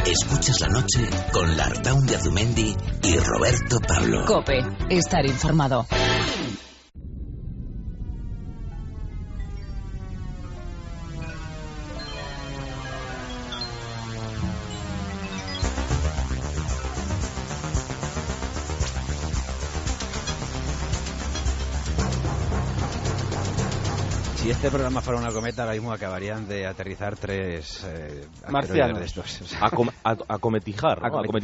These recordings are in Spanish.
Escuchas la noche con Lartaun de Azumendi y Roberto Pablo. COPE, estar informado. Si este programa fuera una cometa, ahora mismo acabarían de aterrizar 3 marcianos de estos. Acometizar.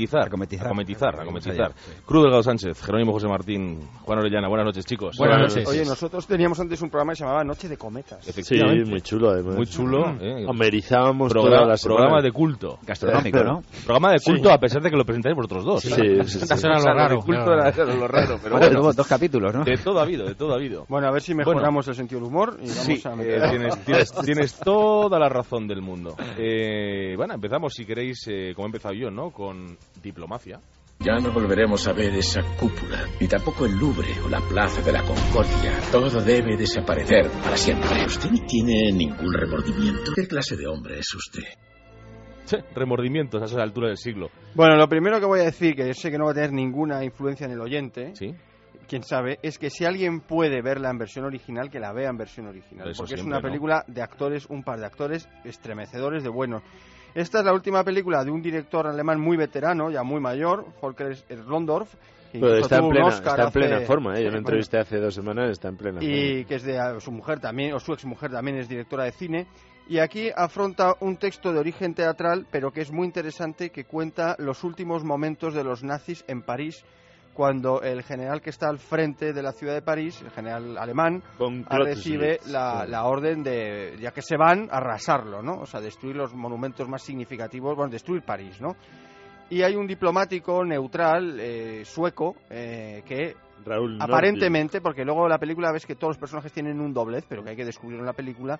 Sí. Cruz Delgado Sánchez, Jerónimo José Martín, Juan Orellana. Buenas noches, chicos. Buenas noches. Oye, nosotros teníamos antes un programa que se llamaba Noche de Cometas. Efectivamente. Sí, muy chulo además. Muy chulo. Amerizábamos toda la semana. Programa de culto. Gastronómico, ¿no? Programa de culto, a pesar de que lo presentáis vosotros dos. Sí. Eso era lo raro. De culto era lo raro, pero bueno. Tuvo 2 capítulos, ¿no? De todo ha habido. Bueno, a ver si mejoramos el sentido del humor y vamos a meter... Tienes toda la razón del mundo. Bueno, empezamos, si queréis, como he empezado yo, ¿no? Con diplomacia. Ya no volveremos a ver esa cúpula, ni tampoco el Louvre o la Plaza de la Concordia. Todo debe desaparecer para siempre. Usted no tiene ningún remordimiento. ¿Qué clase de hombre es usted? Sí, remordimientos a esa altura del siglo. Bueno, lo primero que voy a decir, que yo sé que no va a tener ninguna influencia en el oyente... Sí. Quién sabe, es que si alguien puede verla en versión original, que la vea en versión original. Eso porque siempre, es una ¿no? película de actores, un par de actores estremecedores de buenos. Esta es la última película de un director alemán muy veterano, ya muy mayor, Volker Schlöndorff. Pero está en plena forma, Yo lo entrevisté hace 2 semanas, está en plena forma. Y que es de su mujer también, o su exmujer también es directora de cine. Y aquí afronta un texto de origen teatral, pero que es muy interesante, que cuenta los últimos momentos de los nazis en París, cuando el general que está al frente de la ciudad de París, el general alemán, recibe la orden de, ya que se van, a arrasarlo, ¿no? O sea, destruir los monumentos más significativos, bueno, destruir París, ¿no? Y hay un diplomático neutral sueco que Raúl aparentemente, porque luego la película ves que todos los personajes tienen un doblez, pero que hay que descubrirlo en la película,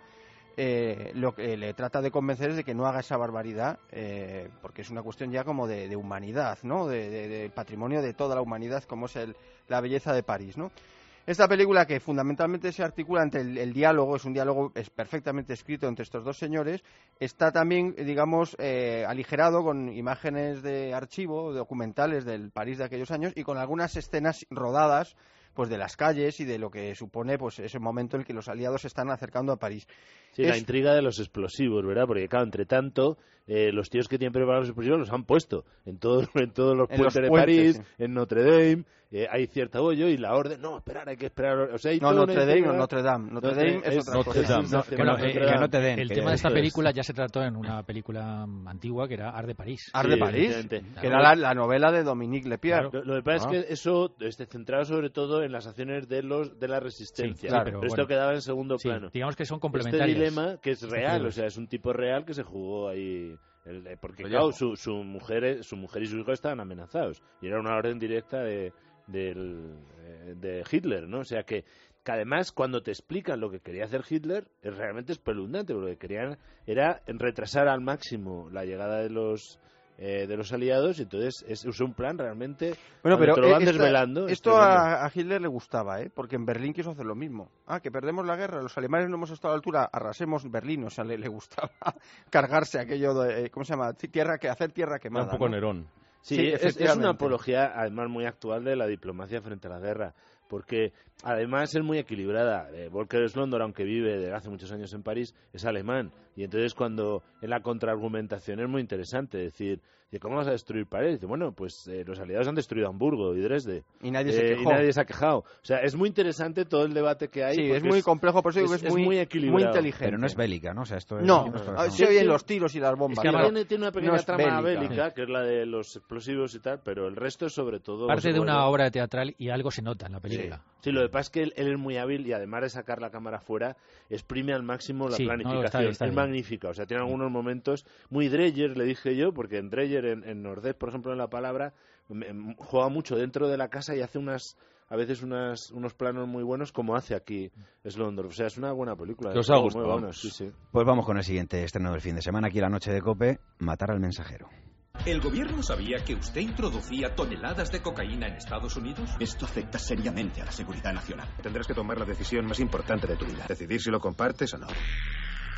lo que le trata de convencer es de que no haga esa barbaridad, porque es una cuestión ya como de humanidad, ¿no? De patrimonio de toda la humanidad, como es la belleza de París, ¿no? Esta película, que fundamentalmente se articula entre el diálogo, es un diálogo perfectamente escrito entre estos dos señores, está también, digamos, aligerado con imágenes de archivo, documentales del París de aquellos años, y con algunas escenas rodadas pues de las calles y de lo que supone pues ese momento en el que los aliados se están acercando a París. Sí, la intriga de los explosivos, ¿verdad? Porque claro, entre tanto, los tíos que tienen preparados los explosivos los han puesto en todos los puentes de París, sí. En Notre Dame, hay cierto bollo y la orden, no, esperar, hay que esperar. O sea, hay Notre Dame es otra cosa. El tema de esta película ya se trató en una película antigua que era Art de París. Art de París, que era la novela de Dominique Lepierre. Claro. Lo que pasa es que eso centrado sobre todo en las acciones de la resistencia. Sí, claro, pero esto quedaba en segundo plano. Digamos que son complementarios. Este dilema que es real, o sea, es un tipo real que se jugó ahí. Porque claro, su mujer y sus hijos estaban amenazados y era una orden directa de Hitler, ¿no? O sea que además cuando te explican lo que quería hacer Hitler es realmente espeluznante, porque lo que querían era retrasar al máximo la llegada de los aliados, y entonces es un plan realmente. Bueno, pero te lo van desvelando. Esto a Hitler le gustaba, porque en Berlín quiso hacer lo mismo. Que perdemos la guerra, los alemanes no hemos estado a la altura, arrasemos Berlín. O sea, le gustaba cargarse aquello de, ¿cómo se llama? Hacer tierra quemada. Un poco ¿no? Nerón. Sí, es una apología además muy actual de la diplomacia frente a la guerra, porque además es muy equilibrada. Volker Schlöndorff, aunque vive desde hace muchos años en París, es alemán, y entonces cuando en la contraargumentación es muy interesante decir, ¿cómo vas a destruir París? Dice, bueno, pues los aliados han destruido Hamburgo y Dresde. Y nadie se ha quejado. O sea, es muy interesante todo el debate que hay. Sí, es muy complejo, por eso digo que es muy equilibrado. Muy inteligente. Pero no es bélica, ¿no? O sea, esto se oyen los tiros y las bombas. Es que tiene una pequeña trama bélica, que es la de los explosivos y tal, pero el resto es sobre todo... Parte de una obra teatral y algo se nota en la película. Sí, lo que pasa es que él es muy hábil y además de sacar la cámara fuera, exprime al máximo la planificación. Está es magnífica, o sea, tiene algunos momentos muy Dreyer, le dije yo, porque en Dreyer, en Nordés, por ejemplo, en La Palabra, juega mucho dentro de la casa y hace a veces unos planos muy buenos, como hace aquí Schlöndorff. O sea, es una buena película. ¿Os ha gustado? Muy buena, sí. Pues vamos con el siguiente estreno del fin de semana, aquí en la noche de COPE, Matar al mensajero. ¿El gobierno sabía que usted introducía toneladas de cocaína en Estados Unidos? Esto afecta seriamente a la seguridad nacional. Tendrás que tomar la decisión más importante de tu vida. Decidir si lo compartes o no.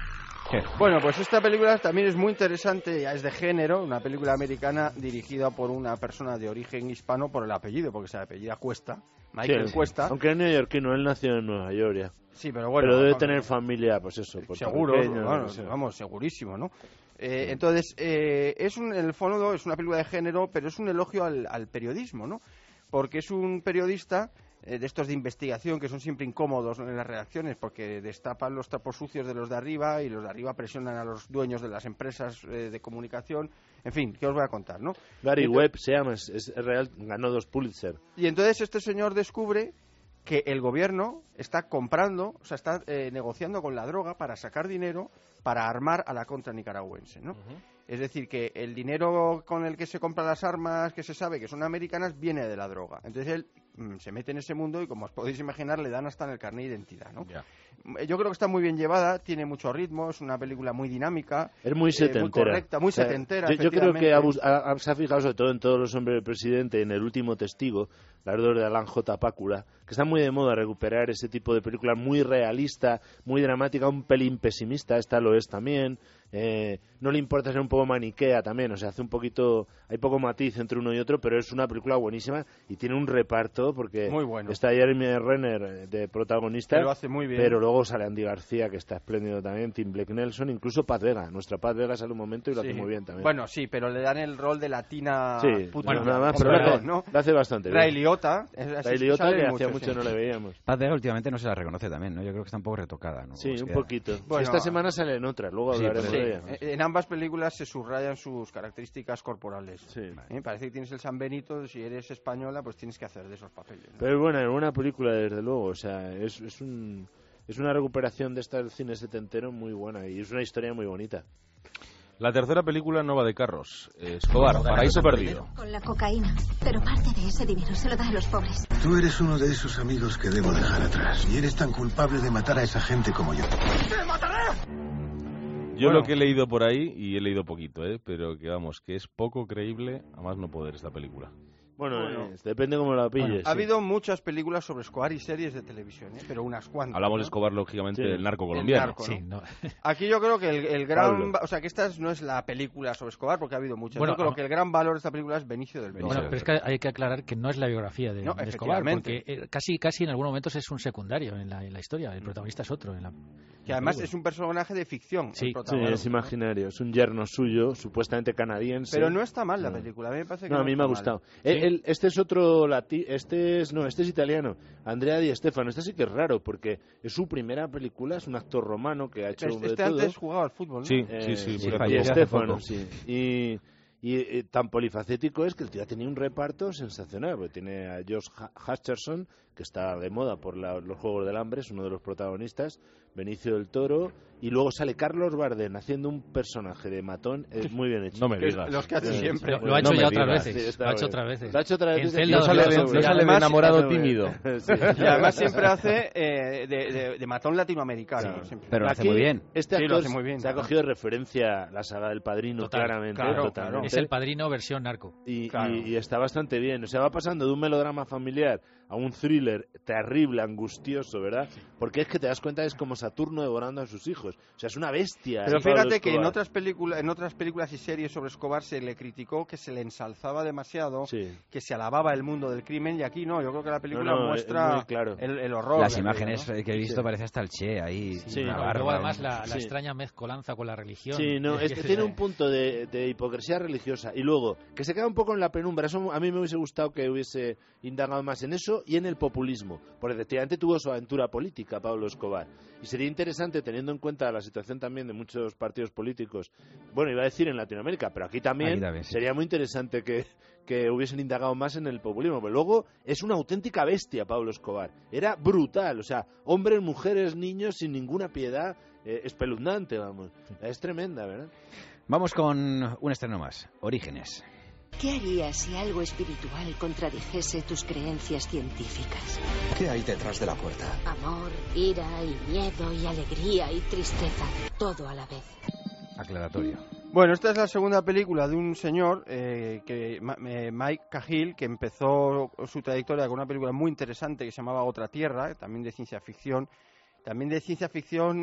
Bueno, pues esta película también es muy interesante, ya es de género, una película americana dirigida por una persona de origen hispano por el apellido, porque se apellida Cuesta, Michael Cuesta. Aunque es neoyorquino, él nació en Nueva York ya. Sí, pero bueno. Pero debe tener familia, pues eso, seguro, bueno, vamos, segurísimo, ¿no? Entonces, en el fondo es una película de género, pero es un elogio al periodismo, ¿no? Porque es un periodista de estos de investigación que son siempre incómodos, ¿no?, en las redacciones, porque destapan los trapos sucios de los de arriba y los de arriba presionan a los dueños de las empresas de comunicación. En fin, ¿qué os voy a contar, no? Gary Webb se llama, es real, ganó 2 Pulitzer. Y entonces este señor descubre que el gobierno está comprando, o sea, está negociando con la droga para sacar dinero para armar a la contra nicaragüense, ¿no? Es decir, que el dinero con el que se compran las armas, que se sabe que son americanas, viene de la droga. Entonces él se mete en ese mundo y, como os podéis imaginar, le dan hasta en el carnet de identidad, ¿no? Yeah. Yo creo que está muy bien llevada, tiene mucho ritmo, es una película muy dinámica. Es muy setentera. Muy correcta, muy setentera, yo creo que se ha fijado sobre todo en Todos los hombres del presidente, en El último testigo, las dos de Alan J. Pakula, que está muy de moda recuperar ese tipo de película muy realista, muy dramática, un pelín pesimista, esta lo es también. No le importa ser un poco maniquea también, o sea, hace un poquito, hay poco matiz entre uno y otro, pero es una película buenísima y tiene un reparto porque muy bueno. Está Jeremy Renner de protagonista, lo hace muy bien. Pero luego sale Andy García, que está espléndido también, Tim Blake Nelson, incluso Paz Vega, nuestra Paz Vega sale un momento y lo hace muy bien también. Bueno, sí, pero le dan el rol de latina puta, bueno, nada más, pero lo hace bastante bien. Ray Liotta, que hacía mucho no le veíamos. Paz Vega últimamente no se la reconoce también, ¿no? Yo creo que está un poco retocada, ¿no? Sí, un poquito. Bueno, esta semana sale en otra, luego hablaremos de ella. En ambas películas se subrayan sus características corporales. Sí. Parece que tienes el San Benito, si eres española, pues tienes que hacer de esos papeles, ¿no? Pero es buena película, desde luego, o sea, es una recuperación de esta del cine setentero muy buena y es una historia muy bonita. La tercera película no va de carros. Escobar, Paraíso Perdido. Con la cocaína, pero parte de ese dinero se lo da a los pobres. Tú eres uno de esos amigos que debo dejar atrás y eres tan culpable de matar a esa gente como yo. ¡Te mataré! Yo lo que he leído por ahí, y he leído poquito, pero que vamos, que es poco creíble, a más no poder esta película. Bueno, depende cómo la pilles. Ha habido muchas películas sobre Escobar y series de televisión, pero unas cuantas. Hablamos de Escobar, lógicamente, del narco colombiano. Aquí yo creo que el gran... O sea, que esta no es la película sobre Escobar, porque ha habido muchas. Yo creo que el gran valor de esta película es Benicio del Benicio. Bueno, pero es que hay que aclarar que no es la biografía de Escobar, porque casi en algunos momentos es un secundario en la historia. El protagonista es otro. Que además es un personaje de ficción. Sí, es imaginario. Es un yerno suyo, supuestamente canadiense. Pero no está mal la película. A mí me parece que a mí me ha gustado. Este es otro este es italiano, Andrea Di Stefano. Este sí que es raro porque es su primera película, es un actor romano que ha hecho uno de todo. Antes jugaba al fútbol, ¿no? Sí. Di Stefano, sí. Y tan polifacético es que el tío tenía un reparto sensacional, porque tiene a Josh Hutcherson, que está de moda por los Juegos del Hambre, es uno de los protagonistas, Benicio del Toro, y luego sale Carlos Bardem haciendo un personaje de matón, muy bien hecho. No me digas. Los que hace siempre. Lo ha hecho ya otras veces. Lo ha hecho otras veces. Lo ha hecho otras veces. No sale de enamorado tímido. Y además siempre hace de matón latinoamericano. Pero lo hace muy bien. Este actor se ha cogido de referencia la saga del Padrino, claramente. Claro. Es el Padrino versión narco. Y está bastante bien. O sea, va pasando de un melodrama familiar a un thriller terrible, angustioso, ¿verdad? Porque es que te das cuenta que es como Saturno devorando a sus hijos. O sea, es una bestia. Pero fíjate que en otras películas y series sobre Escobar se le criticó que se le ensalzaba demasiado, que se alababa el mundo del crimen, y aquí no. Yo creo que la película muestra el horror. Las imágenes que he visto parece hasta el Che ahí. Luego además la extraña mezcolanza con la religión. Sí, no, tiene un punto de hipocresía religiosa. Y luego, que se queda un poco en la penumbra. Eso a mí me hubiese gustado que hubiese indagado más en eso y en el populismo. Porque efectivamente tuvo su aventura política Pablo Escobar. Y sería interesante, teniendo en cuenta la situación también de muchos partidos políticos, bueno, iba a decir en Latinoamérica, pero aquí también sería muy interesante que hubiesen indagado más en el populismo. Pero luego es una auténtica bestia Pablo Escobar. Era brutal, o sea, hombres, mujeres, niños, sin ninguna piedad, espeluznante, vamos. Es tremenda, ¿verdad? Vamos con un estreno más, Orígenes. ¿Qué harías si algo espiritual contradijese tus creencias científicas? ¿Qué hay detrás de la puerta? Amor, ira y miedo y alegría y tristeza, todo a la vez. Aclaratorio. Bueno, esta es la segunda película de un señor, Mike Cahill, que empezó su trayectoria con una película muy interesante que se llamaba Otra Tierra, también de ciencia ficción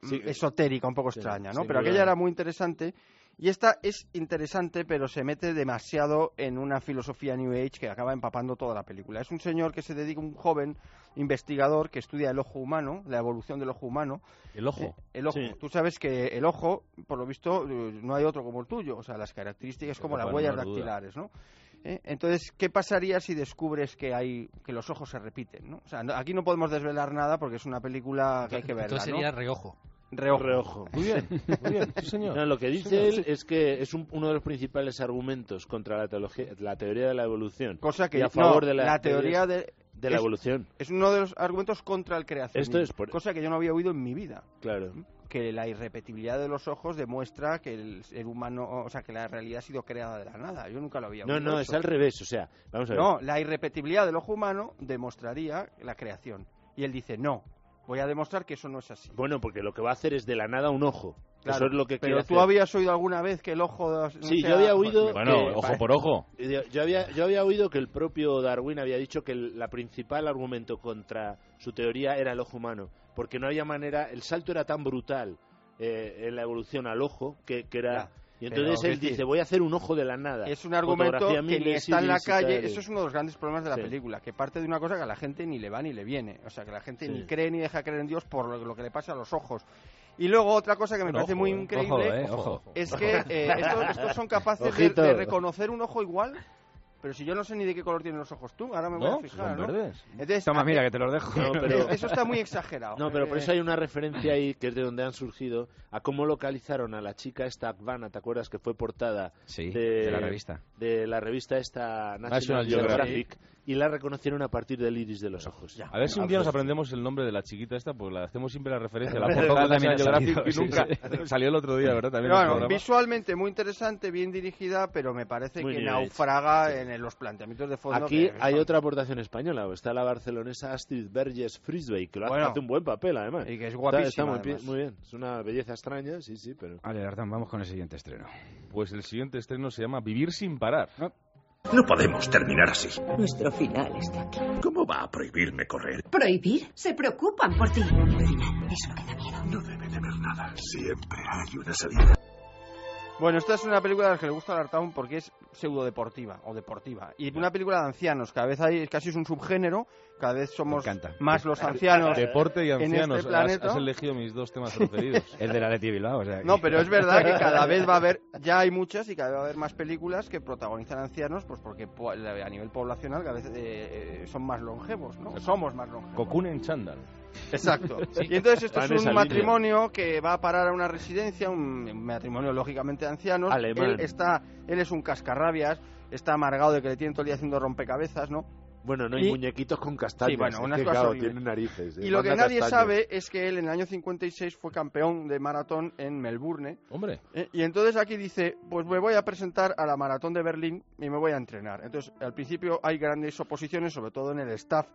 esotérica, un poco extraña, ¿no? Pero aquella era muy interesante. Y esta es interesante, pero se mete demasiado en una filosofía New Age que acaba empapando toda la película. Es un señor que se dedica, un joven investigador que estudia el ojo humano, la evolución del ojo humano. ¿El ojo? El ojo. Sí. Tú sabes que el ojo, por lo visto, no hay otro como el tuyo. O sea, las características como las huellas dactilares, ¿no? Entonces, ¿qué pasaría si descubres que los ojos se repiten, ¿no? O sea, aquí no podemos desvelar nada porque es una película que hay que verla, entonces sería reojo. Reojo. Muy bien, sí señor. No, lo que dice él es que es uno de los principales argumentos contra la teoría de la evolución. Cosa que y a favor de la teoría de la evolución. Es uno de los argumentos contra el creacionismo. Esto es cosa que yo no había oído en mi vida. Claro. Que la irrepetibilidad de los ojos demuestra que el ser humano, o sea, que la realidad ha sido creada de la nada. Yo nunca lo había oído. No, es al revés, o sea, vamos a ver. No, la irrepetibilidad del ojo humano demostraría la creación. Y él dice, no. Voy a demostrar que eso no es así. Bueno, porque lo que va a hacer es de la nada un ojo. Claro, eso es lo que quiere hacer. Pero tú habías oído alguna vez que el ojo... Sí, yo había oído... Bueno, ojo por ojo. Yo había oído que el propio Darwin había dicho que la principal argumento contra su teoría era el ojo humano. Porque no había manera... El salto era tan brutal en la evolución al ojo que era... Y entonces él dice, voy a hacer un ojo de la nada. Es un argumento que ni está en la calle. Eso es uno de los grandes problemas de la película, que parte de una cosa que a la gente ni le va ni le viene. O sea, que la gente ni cree ni deja creer en Dios por lo que le pasa a los ojos. Y luego otra cosa que me parece muy increíble es que estos son capaces de reconocer un ojo igual. Pero si yo no sé ni de qué color tienen los ojos tú, ahora me voy a fijar, ¿no? Verdes. Entonces, toma, mira, que te los dejo. No, pero... Eso está muy exagerado. No, pero por eso hay una referencia ahí, que es de donde han surgido, a cómo localizaron a la chica esta Akvana, ¿te acuerdas? Que fue portada de la revista. De la revista esta National Geographic. Y la reconocieron a partir del iris de los ojos. A ver si un día nos aprendemos el nombre de la chiquita esta, pues la hacemos siempre la referencia a la portada de National Geographic y nunca salió el otro día, ¿verdad? También bueno, visualmente muy interesante, bien dirigida, pero me parece que naufraga en los planteamientos de fondo. Aquí hay otra aportación española, está la barcelonesa Astrid Berges Frisbey, que lo hace un buen papel, además. Y que es guapísima. Está muy bien, es una belleza extraña, sí, pero... Vale, Artán, vamos con el siguiente estreno. Pues el siguiente estreno se llama Vivir sin parar. No podemos terminar así. Nuestro final está aquí. ¿Cómo va a prohibirme correr? ¿Prohibir? Se preocupan por ti. El final es lo que da miedo. No debe de haber nada. Siempre hay una salida. Bueno, esta es una película a la que le gusta a Artaun porque es pseudo-deportiva o deportiva. Y una película de ancianos, cada vez casi es un subgénero, cada vez somos más los ancianos. Deporte y ancianos, en este planeta. Has elegido mis dos temas preferidos. El de la Athletic Bilbao, o sea. No, pero es verdad que cada vez va a haber, ya hay muchas y cada vez va a haber más películas que protagonizan ancianos, pues porque a nivel poblacional cada vez son más longevos, ¿no? Somos más longevos. Cocoon en chándal. Exacto. Y entonces esto es un matrimonio que va a parar a una residencia, un matrimonio lógicamente de ancianos. Alemán. Él es un cascarrabias, está amargado de que le tienen todo el día haciendo rompecabezas, ¿no? Bueno, no hay muñequitos con castañas. Sí, bueno, unas cosas horribles. Tienen narices. Y lo que nadie sabe es que él en el año 56 fue campeón de maratón en Melbourne. Hombre. Y entonces aquí dice, pues me voy a presentar a la maratón de Berlín y me voy a entrenar. Entonces, al principio hay grandes oposiciones, sobre todo en el staff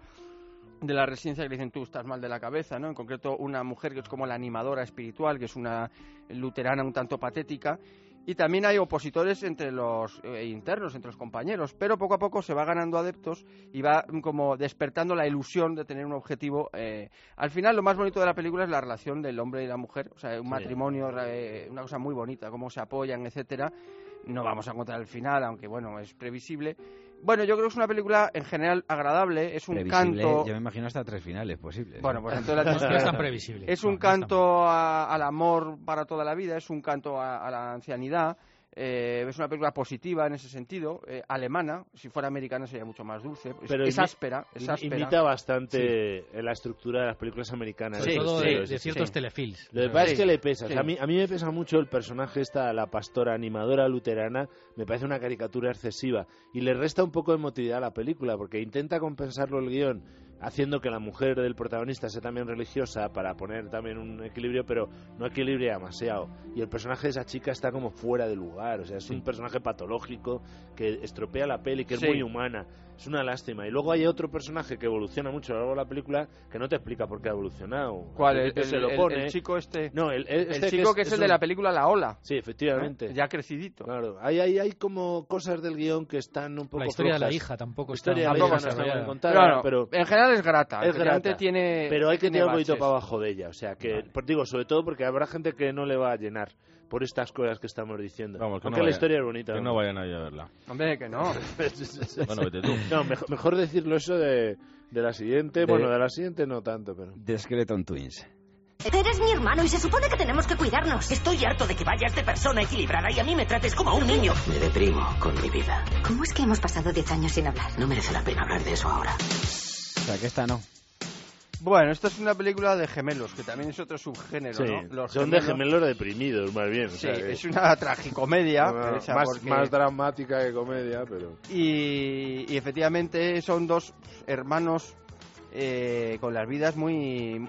de la residencia, que le dicen, tú estás mal de la cabeza, ¿no? En concreto, una mujer que es como la animadora espiritual, que es una luterana un tanto patética. Y también hay opositores entre los internos, entre los compañeros, pero poco a poco se va ganando adeptos y va como despertando la ilusión de tener un objetivo. Al final, lo más bonito de la película es la relación del hombre y la mujer, o sea, un matrimonio, una cosa muy bonita, cómo se apoyan, etcétera. No vamos a contar el final, aunque bueno, es previsible. Bueno, yo creo que es una película en general agradable, es un canto... Yo me imagino hasta 3 finales posibles. Bueno, pues entonces no es tan previsible. Es un canto al amor para toda la vida, es un canto a la ancianidad. Es una película positiva en ese sentido, alemana. Si fuera americana sería mucho más dulce. Pero es áspera. Imita bastante la estructura de las películas americanas. Sobre todo de ciertos telefilms. Lo que pasa es que le pesa. Sí. O sea, a mí me pesa mucho el personaje la pastora animadora luterana. Me parece una caricatura excesiva. Y le resta un poco de emotividad a la película, porque intenta compensarlo el guión haciendo que la mujer del protagonista sea también religiosa para poner también un equilibrio, pero no equilibra demasiado. Y el personaje de esa chica está como fuera de lugar, o sea, es un personaje patológico que estropea la peli, que es muy humana. Es una lástima. Y luego hay otro personaje que evoluciona mucho a lo largo de la película que no te explica por qué ha evolucionado. ¿Cuál? El chico este. No, el chico que es el de la película La Ola. Sí, efectivamente. ¿No? Ya crecidito. Claro. Hay como cosas del guión que están un poco la historia flojas. De la hija tampoco está. La historia de la hija no está bien contada, claro, pero en general final es grata. Es grata, pero hay que tirar un poquito baches. para abajo de ella. O sea, que digo, sobre todo porque habrá gente que no le va a llenar por estas cosas que estamos diciendo. Vamos, aunque la historia es bonita. Que no vayan a verla. Hombre, que no. Bueno, vete tú. No, mejor decirlo eso de la siguiente. Bueno, de la siguiente no tanto, pero... The Skeleton Twins. Eres mi hermano y se supone que tenemos que cuidarnos. Estoy harto de que vayas de persona equilibrada y a mí me trates como a un niño. Me deprimo con mi vida. ¿Cómo es que hemos pasado 10 años sin hablar? No merece la pena hablar de eso ahora. O sea, que esta no. Bueno, esta es una película de gemelos, que también es otro subgénero, sí, ¿no? Los son de gemelos deprimidos, más bien. Sí, o sea, es una tragicomedia. Más dramática que comedia, pero... Y efectivamente son dos hermanos con las vidas muy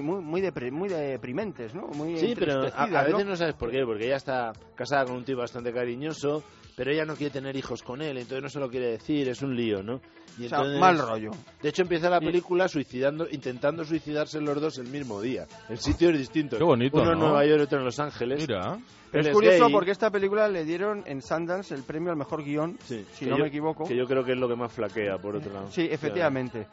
deprimentes, ¿no? Muy sí, pero a veces ¿no? no sabes por qué, porque ella está casada con un tío bastante cariñoso, pero ella no quiere tener hijos con él, entonces no se lo quiere decir, es un lío, ¿no? Y entonces, o sea, mal rollo. De hecho, empieza la película intentando suicidarse los dos el mismo día, en sitios distintos. Qué bonito, uno ¿no? en Nueva York y otro en Los Ángeles. Mira. Pero es curioso porque esta película le dieron en Sundance el premio al mejor guión, sí, si no me equivoco. Que yo creo que es lo que más flaquea, por otro lado. Sí, efectivamente.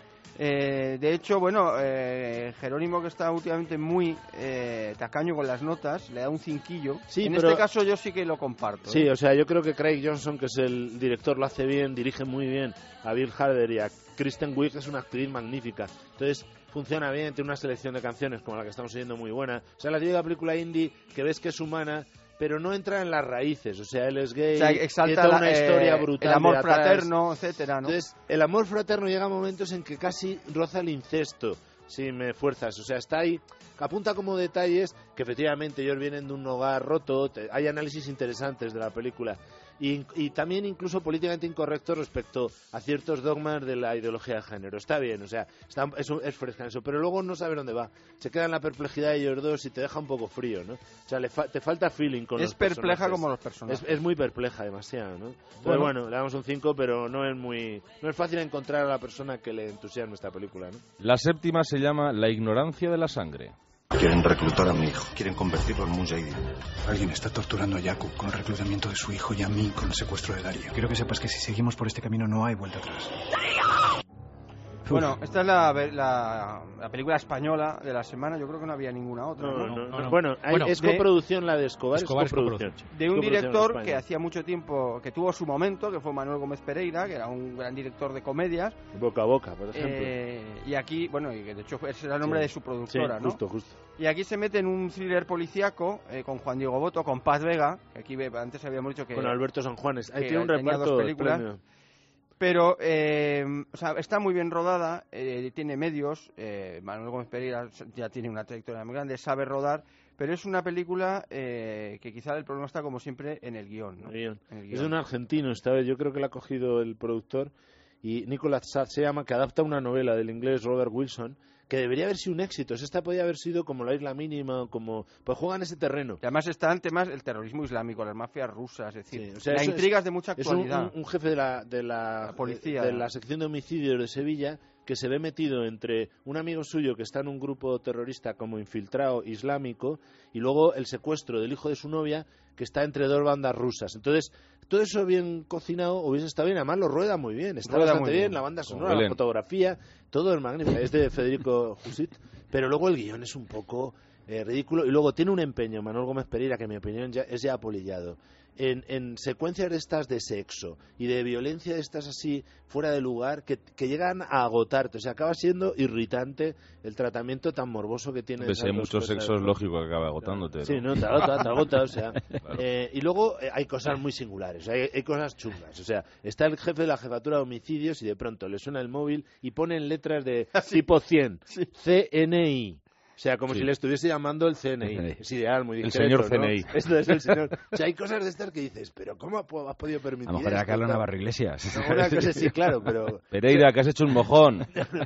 De hecho, bueno, Jerónimo, que está últimamente muy tacaño con las notas, le da un cinquillo. Sí, en pero... este caso yo sí que lo comparto. Sí, o sea, yo creo que Craig Johnson, que es el director, lo hace bien, dirige muy bien a Bill Hader y a Kristen Wiig, es una actriz magnífica. Entonces, funciona bien, tiene una selección de canciones como la que estamos oyendo muy buena. O sea, la típica película indie que ves que es humana, pero no entra en las raíces. O sea, él es gay, o sea, exalta toda una historia brutal, el amor fraterno, etcétera, ¿no? Entonces, el amor fraterno llega a momentos en que casi roza el incesto, si me fuerzas. O sea, está ahí, apunta como detalles que efectivamente ellos vienen de un hogar roto, hay análisis interesantes de la película. Y también incluso políticamente incorrecto respecto a ciertos dogmas de la ideología de género. Está bien, o sea, es fresca en eso, pero luego no sabe dónde va. Se queda en la perplejidad de ellos dos y te deja un poco frío, ¿no? O sea, te falta feeling con los personajes. Es perpleja como los personajes. Es muy perpleja, demasiado, ¿no? Pero bueno, le damos un 5, pero no es fácil encontrar a la persona que le entusiasme esta película, ¿no? La séptima se llama La ignorancia de la sangre. Quieren reclutar a mi hijo. Quieren convertirlo en Mujahideen. Alguien está torturando a Jakub con el reclutamiento de su hijo y a mí con el secuestro de Darío. Quiero que sepas que si seguimos por este camino no hay vuelta atrás. Bueno, esta es la película española de la semana. Yo creo que no había ninguna otra. No. Bueno, es coproducción la de Escobar. Es coproducción. De un director que hacía mucho tiempo, que tuvo su momento, que fue Manuel Gómez Pereira, que era un gran director de comedias. Boca a Boca, por ejemplo. Y aquí, bueno, y que de hecho ese era el nombre de su productora, sí, ¿no? Justo. Y aquí se mete en un thriller policíaco con Juan Diego Boto, con Paz Vega, que aquí antes habíamos dicho que... Con Alberto Sanjuanes. Ahí que tiene un reparto dos películas. premio. Pero, o sea, está muy bien rodada, tiene medios, Manuel Gómez Pereira ya tiene una trayectoria muy grande, sabe rodar, pero es una película que quizá el problema está, como siempre, en el guión, ¿no? En el guión. Es de un argentino esta vez, yo creo que la ha cogido el productor, y Nicolas Sad se llama, que adapta una novela del inglés Robert Wilson, que debería haber sido un éxito. Esta podía haber sido como La Isla Mínima, como pues juegan ese terreno. Y además están temas el terrorismo islámico, las mafias rusas, es decir, sí, o sea, la intriga es de mucha actualidad. Es un jefe de la policía, de la sección de homicidios de Sevilla, que se ve metido entre un amigo suyo que está en un grupo terrorista como infiltrado islámico y luego el secuestro del hijo de su novia que está entre dos bandas rusas. Entonces, todo eso bien cocinado hubiese estado bien. Además, lo rueda muy bien. Está bastante bien. La banda sonora, la fotografía, todo es magnífico. Es de Federico Jusit. Pero luego el guión es un poco ridículo. Y luego tiene un empeño, Manuel Gómez Pereira, que en mi opinión es ya apolillado. En secuencias de estas de sexo y de violencia de estas así fuera de lugar que llegan a agotarte, o sea, acaba siendo irritante el tratamiento tan morboso que tiene. Pues hay mucho sexo, es lógico que acaba agotándote, ¿no? Sí, no, te agota, o sea. Claro. Y luego hay cosas muy singulares, hay cosas chungas, o sea, está el jefe de la jefatura de homicidios y de pronto le suena el móvil y ponen letras de tipo 100, CNI. O sea, como si le estuviese llamando el CNI. Es ideal, muy discreto, el señor CNI. ¿no? Esto es el señor. O sea, hay cosas de estas que dices, pero ¿cómo has podido permitir a lo mejor era Carlos Navarro Iglesias. No, una cosa sí, claro, pero... Pereira, que has hecho un mojón.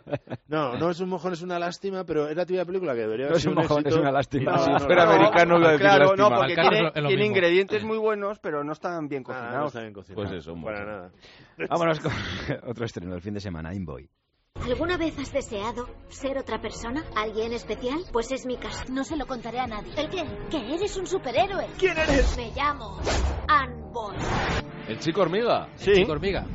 No es un mojón, es una lástima, pero es la típica película que debería haber sido un mojón, éxito. Es una lástima. Si fuera americano iba a decir claro, lástima. No, porque tiene ingredientes muy buenos, pero no están bien cocinados. No están bien cocinados. Pues eso, para nada. Vámonos con otro estreno del fin de semana, Inboy. ¿Alguna vez has deseado ser otra persona? ¿Alguien especial? Pues es mi caso. No se lo contaré a nadie. ¿El qué? Que eres un superhéroe. ¿Quién eres? Me llamo Anne Boy. ¿El chico hormiga? Sí. El chico hormiga.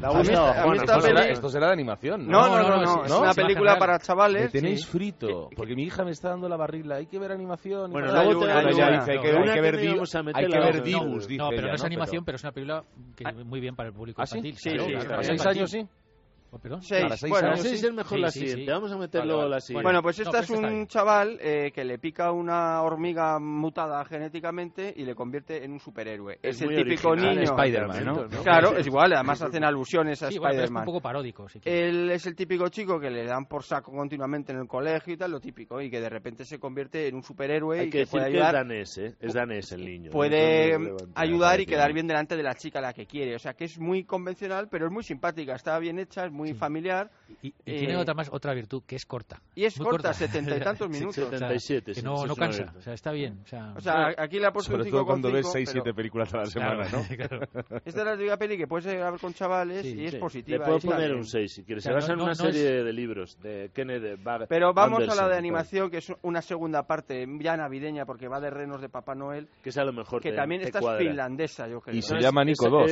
Esto será de animación, ¿no? Es una película para chavales. Me tenéis frito, porque mi hija me está dando la barrila. Hay que ver animación. Bueno, luego hay que ver Dibus, dice. No, pero no es animación, pero es una película que muy bien para el público infantil. Sí, ¿a 6 años sí? ¿Perdón? 6. Bueno, 6 es mejor la siguiente. Vamos a meterlo la siguiente. Bueno, pues esta es un chaval que le pica una hormiga mutada genéticamente y le convierte en un superhéroe. Es el típico niño. Spider-Man, ¿no? Claro, es igual. Además hacen alusiones a Spider-Man. Es un poco paródico. Él es el típico chico que le dan por saco continuamente en el colegio y tal, lo típico, y que de repente se convierte en un superhéroe y que puede ayudar. Es danés el niño. Puede ayudar y quedar bien delante de la chica a la que quiere. O sea, que es muy convencional, pero es muy simpática. Está bien hecha, es muy familiar. Y tiene otra virtud, que es corta. Y es corta, 70 y tantos minutos. 77. Que no cansa, o sea, está bien. O sea, aquí le ha puesto sobre un 5,5. todo cuando ves 6-7 películas a la semana, ¿no? Claro. Esta es la típica peli que puedes ver con chavales y es positiva. Le puedo poner un 6 si quieres. Se basa en una serie de libros de Kenneth Bag. Pero vamos a la de animación, que es una segunda parte ya navideña, porque va de renos de Papá Noel. Que es a lo mejor que también esta es finlandesa, yo creo. Y se llama Nico 2.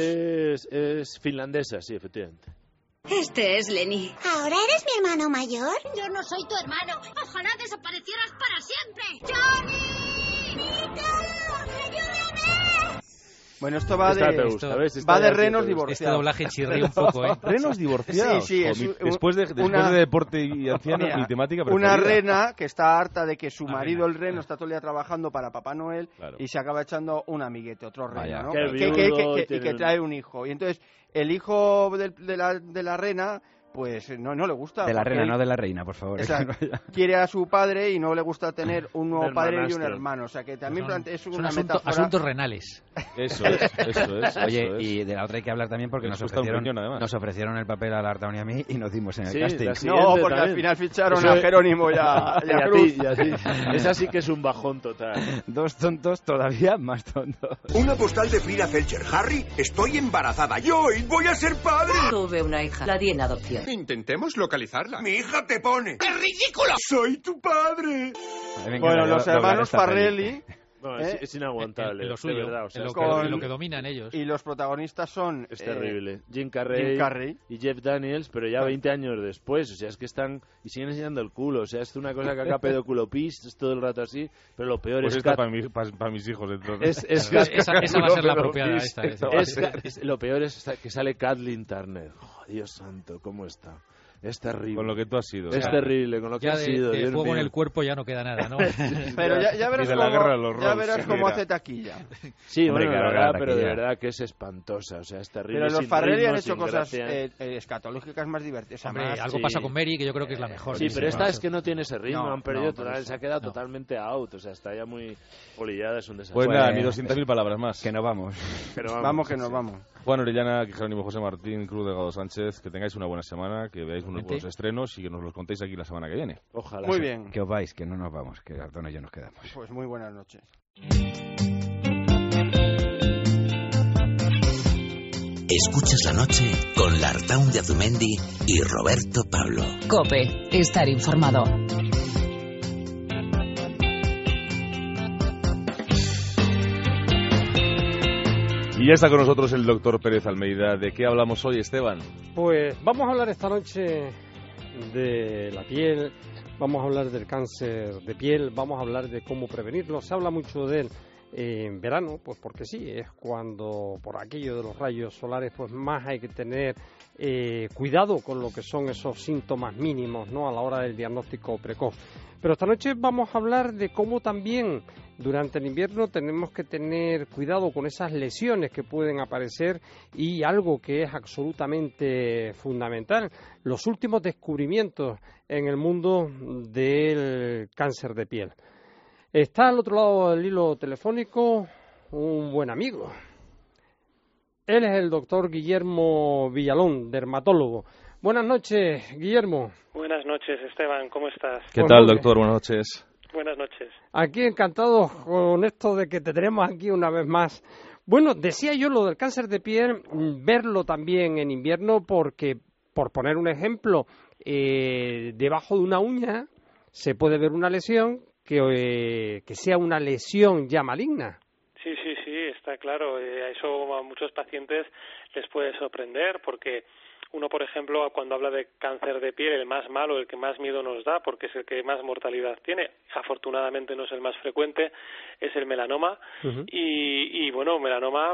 Es finlandesa, sí, efectivamente. Este es Lenny. ¿Ahora eres mi hermano mayor? Yo no soy tu hermano. Ojalá desaparecieras para siempre. ¡Johnny! ¡Nico! ¡Ayúdame! Bueno, esto va de renos divorciados. Este doblaje chirría un poco, ¿eh? Renos divorciados. Sí, después de deporte y ancianos, mi temática preferida. Una rena que está harta de que su marido, el reno, está todo el día trabajando para Papá Noel y se acaba echando un amiguete, otro reno, ¿no? Y que trae un hijo. Y entonces, el hijo de la rena... pues no le gusta. De la reina, no de la reina, por favor. Quiere a su padre y no le gusta tener un nuevo padre y un hermano. O sea, que también es una metáfora. Asuntos renales. Eso es. Oye, y de la otra hay que hablar también porque nos ofrecieron el papel a Lartaun y a mí y nos dimos en el casting. No, porque al final ficharon a Jerónimo y a Cruz. Esa sí que es un bajón total. Dos tontos todavía más tontos. Una postal de Frida Felcher. Harry, estoy embarazada. Yo hoy voy a ser padre. Tuve una hija, la di en adopción. Intentemos localizarla. Mi hija te pone. ¡Es ridículo! ¡Soy tu padre! Bueno, los hermanos Farrelly... No, es inaguantable. Lo suyo, de verdad, o sea, lo que dominan ellos. Y los protagonistas son... Es terrible. Jim Carrey y Jeff Daniels, pero ya 20 años después. O sea, es que están... Y siguen enseñando el culo. O sea, es una cosa que acá pedopis, es todo el rato así. Pero lo peor pues es... Pues está para mis hijos, entonces. Esa va a ser la apropiada. Lo peor es que sale Kathleen Turner. Oh, Dios santo, ¿cómo está? Es terrible. Con lo que tú has sido. Es terrible, con lo que has sido. De fuego en el cuerpo ya no queda nada, ¿no? Pero ya verás cómo hace taquilla. Sí, bueno, pero de verdad que es espantosa. O sea, es terrible. Pero los Farrelly han hecho cosas escatológicas más divertidas. Hombre, algo pasa con Mary, que yo creo que es la mejor. Sí, pero esta es que no tiene ese ritmo. Han perdido total. Se ha quedado totalmente out. O sea, está ya muy polillada. Es un desastre. Pues nada, ni 200.000 palabras más. Que no vamos. Vamos que nos vamos. Juan Orellana, Jerónimo José Martín, Cruz Delgado Sánchez, que tengáis una buena semana, que veáis unos buenos estrenos y que nos los contéis aquí la semana que viene. Ojalá. Muy bien. Que os vais, que no nos vamos, que Artona y yo nos quedamos. Pues muy buenas noches. Escuchas la noche con Lartaun de Azumendi y Roberto Pablo. COPE, estar informado. Y ya está con nosotros el doctor Pérez Almeida. ¿De qué hablamos hoy, Esteban? Pues vamos a hablar esta noche de la piel, vamos a hablar del cáncer de piel, vamos a hablar de cómo prevenirlo. Se habla mucho de él en verano, pues porque sí, es cuando por aquello de los rayos solares pues más hay que tener cuidado con lo que son esos síntomas mínimos, ¿no?, a la hora del diagnóstico precoz. Pero esta noche vamos a hablar de cómo también durante el invierno tenemos que tener cuidado con esas lesiones que pueden aparecer y algo que es absolutamente fundamental, los últimos descubrimientos en el mundo del cáncer de piel. Está al otro lado del hilo telefónico un buen amigo. Él es el doctor Guillermo Villalón, dermatólogo. Buenas noches, Guillermo. Buenas noches, Esteban. ¿Cómo estás? ¿Qué tal, doctor? Buenas noches. Buenas noches. Aquí encantados con esto de que te tenemos aquí una vez más. Bueno, decía yo lo del cáncer de piel, verlo también en invierno porque, por poner un ejemplo, debajo de una uña se puede ver una lesión que sea una lesión ya maligna. Sí, está claro. A eso a muchos pacientes les puede sorprender porque uno, por ejemplo, cuando habla de cáncer de piel, el más malo, el que más miedo nos da, porque es el que más mortalidad tiene, afortunadamente no es el más frecuente, es el melanoma. Y bueno, melanoma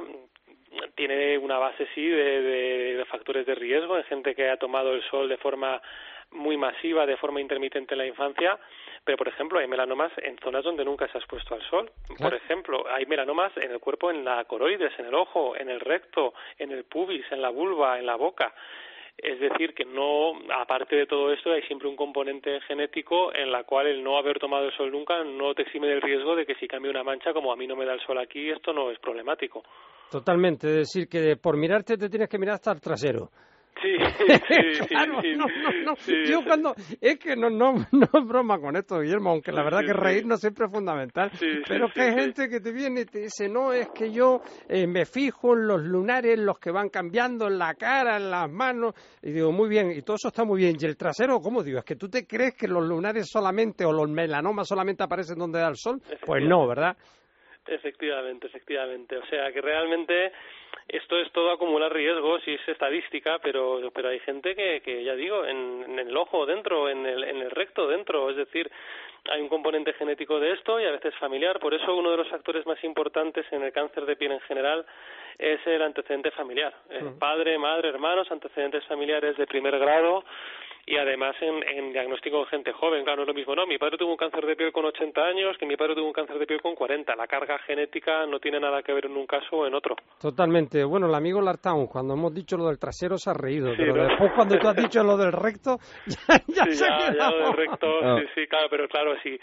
tiene una base, sí, de factores de riesgo en gente que ha tomado el sol de forma muy masiva, de forma intermitente en la infancia, pero por ejemplo hay melanomas en zonas donde nunca se ha expuesto al sol. Por ejemplo, hay melanomas en el cuerpo, en la coroides, en el ojo, en el recto, en el pubis, en la vulva, en la boca. Es decir, que no, aparte de todo esto, hay siempre un componente genético en la cual el no haber tomado el sol nunca no te exime del riesgo de que si cambia una mancha, como a mí no me da el sol aquí, esto no es problemático. Totalmente, es decir, que por mirarte te tienes que mirar hasta el trasero. Sí, claro, sí. No. Yo cuando... Es que no es broma con esto, Guillermo, aunque la verdad que reírnos siempre es fundamental, pero que hay gente que te viene y te dice, no, es que yo me fijo en los lunares, los que van cambiando en la cara, en las manos, y digo, muy bien, y todo eso está muy bien, ¿y el trasero cómo? Digo, ¿es que tú te crees que los lunares solamente, o los melanomas solamente aparecen donde da el sol? Pues no, ¿verdad? Efectivamente. O sea, que realmente esto es todo acumular riesgos y es estadística, pero hay gente que ya digo, en el ojo dentro, en el recto dentro, es decir, hay un componente genético de esto y a veces familiar. Por eso uno de los factores más importantes en el cáncer de piel en general es el antecedente familiar. Padre, madre, hermanos, antecedentes familiares de primer grado. Y además en diagnóstico en gente joven, claro, no es lo mismo, no, mi padre tuvo un cáncer de piel con 80 años que mi padre tuvo un cáncer de piel con 40. La carga genética no tiene nada que ver en un caso o en otro. Totalmente. Bueno, el amigo Lartaun, cuando hemos dicho lo del trasero se ha reído, pero después cuando tú has dicho lo del recto, ya se ha quedado. Ya lo del recto, sí, claro, pero claro, sí.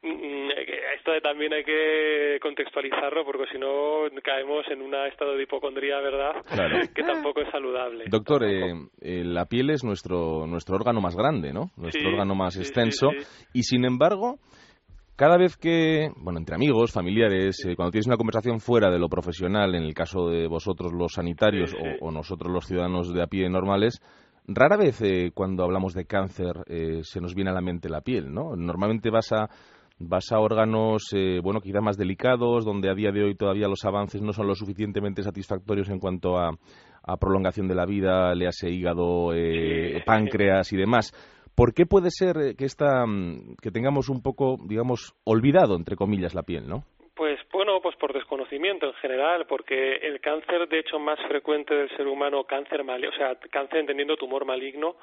Esto también hay que contextualizarlo porque si no caemos en un estado de hipocondría, ¿verdad? Claro. Que tampoco es saludable. Doctor, la piel es nuestro órgano más grande, ¿no? Nuestro órgano más extenso. Y sin embargo, cada vez que, bueno, entre amigos, familiares, cuando tienes una conversación fuera de lo profesional, en el caso de vosotros los sanitarios o nosotros los ciudadanos de a pie normales, rara vez cuando hablamos de cáncer se nos viene a la mente la piel, ¿no? Normalmente vas a órganos, quizá más delicados, donde a día de hoy todavía los avances no son lo suficientemente satisfactorios en cuanto a prolongación de la vida, léase hígado, páncreas y demás. ¿Por qué puede ser que tengamos un poco, digamos, olvidado, entre comillas, la piel, no? Pues por desconocimiento en general, porque el cáncer, de hecho, más frecuente del ser humano, cáncer entendiendo tumor maligno,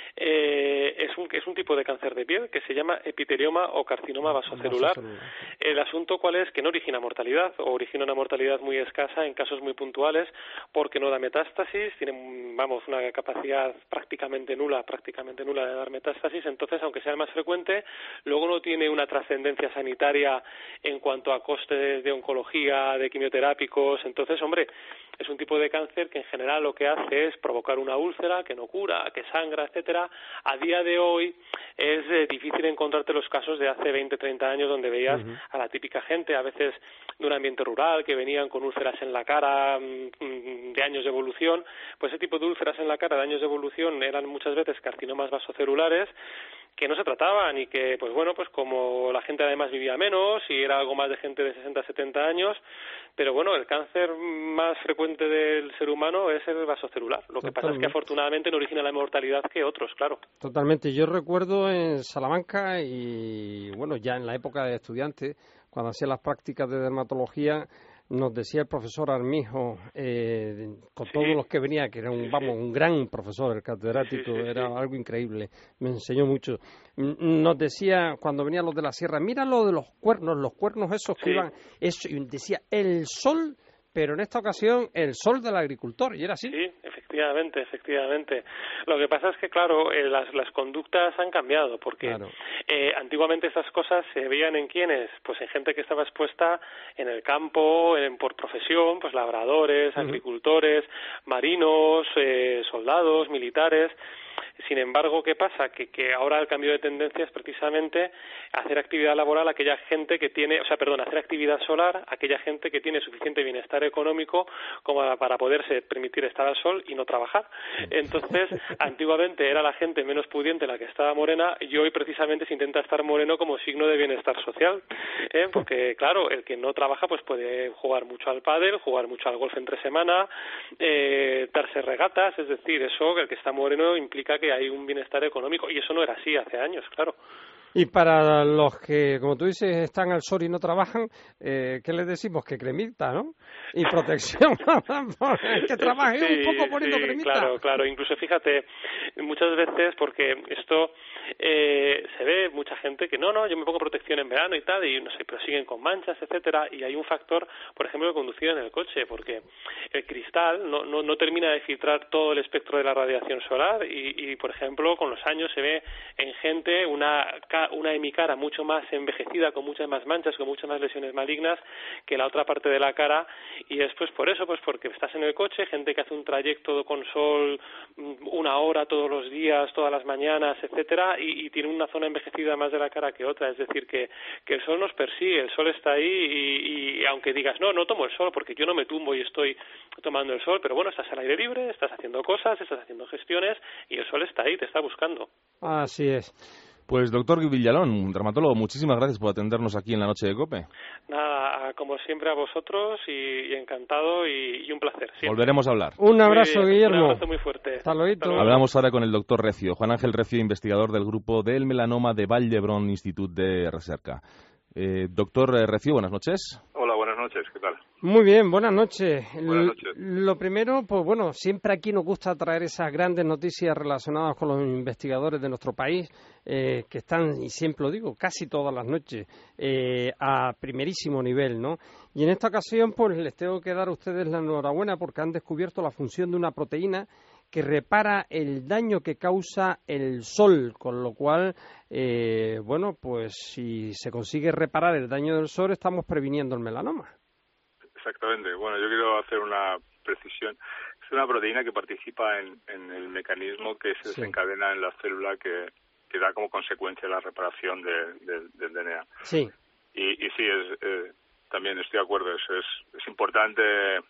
es un tipo de cáncer de piel que se llama epitelioma o carcinoma vasocelular. El asunto cuál es que no origina mortalidad o origina una mortalidad muy escasa en casos muy puntuales porque no da metástasis, tiene una capacidad prácticamente nula de dar metástasis. Entonces, aunque sea el más frecuente, luego no tiene una trascendencia sanitaria en cuanto a costes de oncología, de quimioterápicos. Entonces, es un tipo de cáncer que en general lo que hace es provocar una úlcera que no cura, que sangra, etcétera. A día de hoy es difícil encontrarte los casos de hace 20, 30 años donde veías a la típica gente, a veces de un ambiente rural, que venían con úlceras en la cara de años de evolución. Pues ese tipo de úlceras en la cara de años de evolución eran muchas veces carcinomas vasocelulares que no se trataban y que, pues como la gente además vivía menos y era algo más de gente de 60, 70 años, pero el cáncer más frecuente del ser humano es el vasocelular. Lo que pasa es que afortunadamente no origina la mortalidad que otros, claro. Totalmente. Yo recuerdo en Salamanca y, ya en la época de estudiante, cuando hacía las prácticas de dermatología, nos decía el profesor Armijo, con todos los que venía, que era un gran profesor, el catedrático, era algo increíble, me enseñó mucho. Nos decía, cuando venían los de la sierra, mira lo de los cuernos esos que iban, eso, y decía, el sol, pero en esta ocasión el sol del agricultor, y era así. Sí, efectivamente. Lo que pasa es que, claro, las conductas han cambiado, porque antiguamente esas cosas se veían en quiénes, pues en gente que estaba expuesta en el campo, por profesión, pues labradores, agricultores, marinos, soldados, militares. Sin embargo, ¿qué pasa? Que ahora el cambio de tendencia es precisamente hacer actividad laboral aquella gente que tiene, hacer actividad solar aquella gente que tiene suficiente bienestar económico como para poderse permitir estar al sol y no trabajar. Entonces, antiguamente era la gente menos pudiente la que estaba morena y hoy precisamente se intenta estar moreno como signo de bienestar social, porque claro, el que no trabaja pues puede jugar mucho al pádel, jugar mucho al golf entre semana, darse regatas, es decir, eso, el que está moreno implica que hay un bienestar económico, y eso no era así hace años, claro. Y para los que, como tú dices, están al sol y no trabajan, ¿qué les decimos? Que cremita, ¿no? Y protección, que trabajen un poco poniendo cremita. Claro, incluso fíjate, muchas veces, porque esto se ve mucha gente que no, yo me pongo protección en verano y tal, y no sé, pero siguen con manchas, etcétera, y hay un factor, por ejemplo, de conducir en el coche, porque el cristal no termina de filtrar todo el espectro de la radiación solar, y por ejemplo, con los años se ve en gente una hemicara mucho más envejecida, con muchas más manchas, con muchas más lesiones malignas que la otra parte de la cara, y después por eso, pues porque estás en el coche, gente que hace un trayecto con sol 1 hora todos los días, todas las mañanas, etcétera, y tiene una zona envejecida más de la cara que otra, es decir, que el sol nos persigue, el sol está ahí, y aunque digas, no tomo el sol porque yo no me tumbo y estoy tomando el sol, pero bueno, estás al aire libre, estás haciendo cosas, estás haciendo gestiones, y el sol está ahí, te está buscando. Así es. Pues doctor Villalón, dermatólogo, muchísimas gracias por atendernos aquí en la noche de COPE. Nada, como siempre a vosotros, y encantado y un placer. Siempre. Volveremos a hablar. Un abrazo, Guillermo. Un abrazo muy fuerte. Hasta luego. Hablamos ahora con el doctor Recio, Juan Ángel Recio, investigador del grupo del melanoma de Vall d'Hebron Institut de Recerca. Doctor Recio, buenas noches. Hola, buenas noches, ¿qué tal? Muy bien, buenas noches. Buenas noches. Lo primero, pues bueno, siempre aquí nos gusta traer esas grandes noticias relacionadas con los investigadores de nuestro país, que están, y siempre lo digo, casi todas las noches, a primerísimo nivel, ¿no? Y en esta ocasión, pues les tengo que dar a ustedes la enhorabuena porque han descubierto la función de una proteína que repara el daño que causa el sol, con lo cual, bueno, pues si se consigue reparar el daño del sol, estamos previniendo el melanoma. Exactamente. Bueno, yo quiero hacer una precisión. Es una proteína que participa en el mecanismo que se desencadena en la célula que da como consecuencia la reparación del DNA. Sí. Y sí, también estoy de acuerdo. Es importante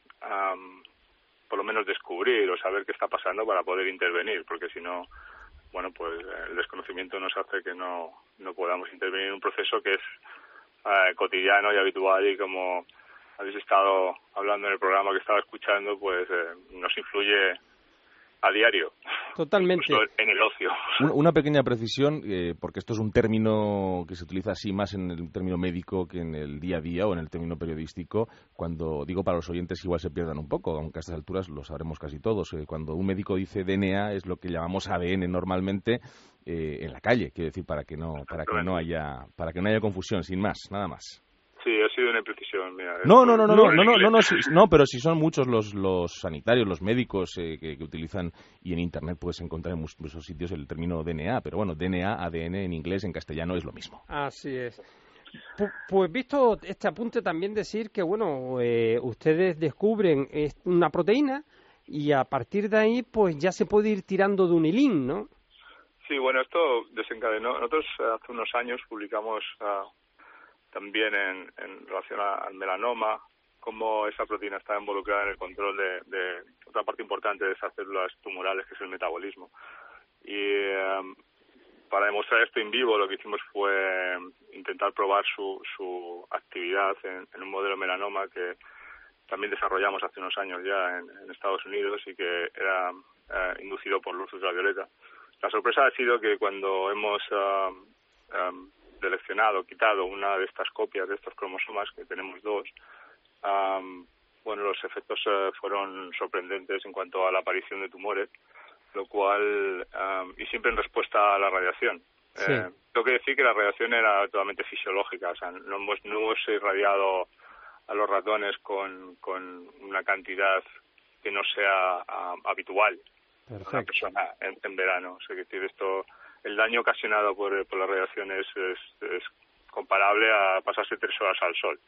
por lo menos descubrir o saber qué está pasando para poder intervenir, porque si no, bueno, pues el desconocimiento nos hace que no podamos intervenir en un proceso que es cotidiano y habitual, y como habéis estado hablando en el programa que estaba escuchando, pues nos influye a diario. Totalmente. En el ocio. Una pequeña precisión, porque esto es un término que se utiliza así más en el término médico que en el día a día o en el término periodístico. Cuando digo para los oyentes igual se pierdan un poco, aunque a estas alturas lo sabremos casi todos. Cuando un médico dice DNA es lo que llamamos ADN normalmente en la calle, quiero decir, para que no haya confusión, sin más, nada más. Sí, ha sido una imprecisión. Mira, no, pero si son muchos los sanitarios, los médicos que utilizan, y en Internet puedes encontrar en muchos sitios el término DNA, pero bueno, DNA, ADN en inglés, en castellano es lo mismo. Así es. Pues visto este apunte, también decir que, bueno, ustedes descubren una proteína y a partir de ahí, pues ya se puede ir tirando de un hilín, ¿no? Sí, bueno, esto desencadenó. Nosotros hace unos años publicamos también en relación al melanoma, cómo esa proteína está involucrada en el control de otra parte importante de esas células tumorales, que es el metabolismo. Y para demostrar esto in vivo, lo que hicimos fue intentar probar su actividad en un modelo melanoma que también desarrollamos hace unos años ya en Estados Unidos, y que era inducido por luz ultravioleta. La sorpresa ha sido que cuando hemos quitado una de estas copias de estos cromosomas, que tenemos 2, bueno, los efectos fueron sorprendentes en cuanto a la aparición de tumores, lo cual, y siempre en respuesta a la radiación. Sí. Tengo que decir que la radiación era totalmente fisiológica, o sea, no hemos irradiado a los ratones con una cantidad que no sea habitual. Perfecto. Una persona en verano. O sea, que decir, el daño ocasionado por la radiación es comparable a pasarse 3 horas al sol.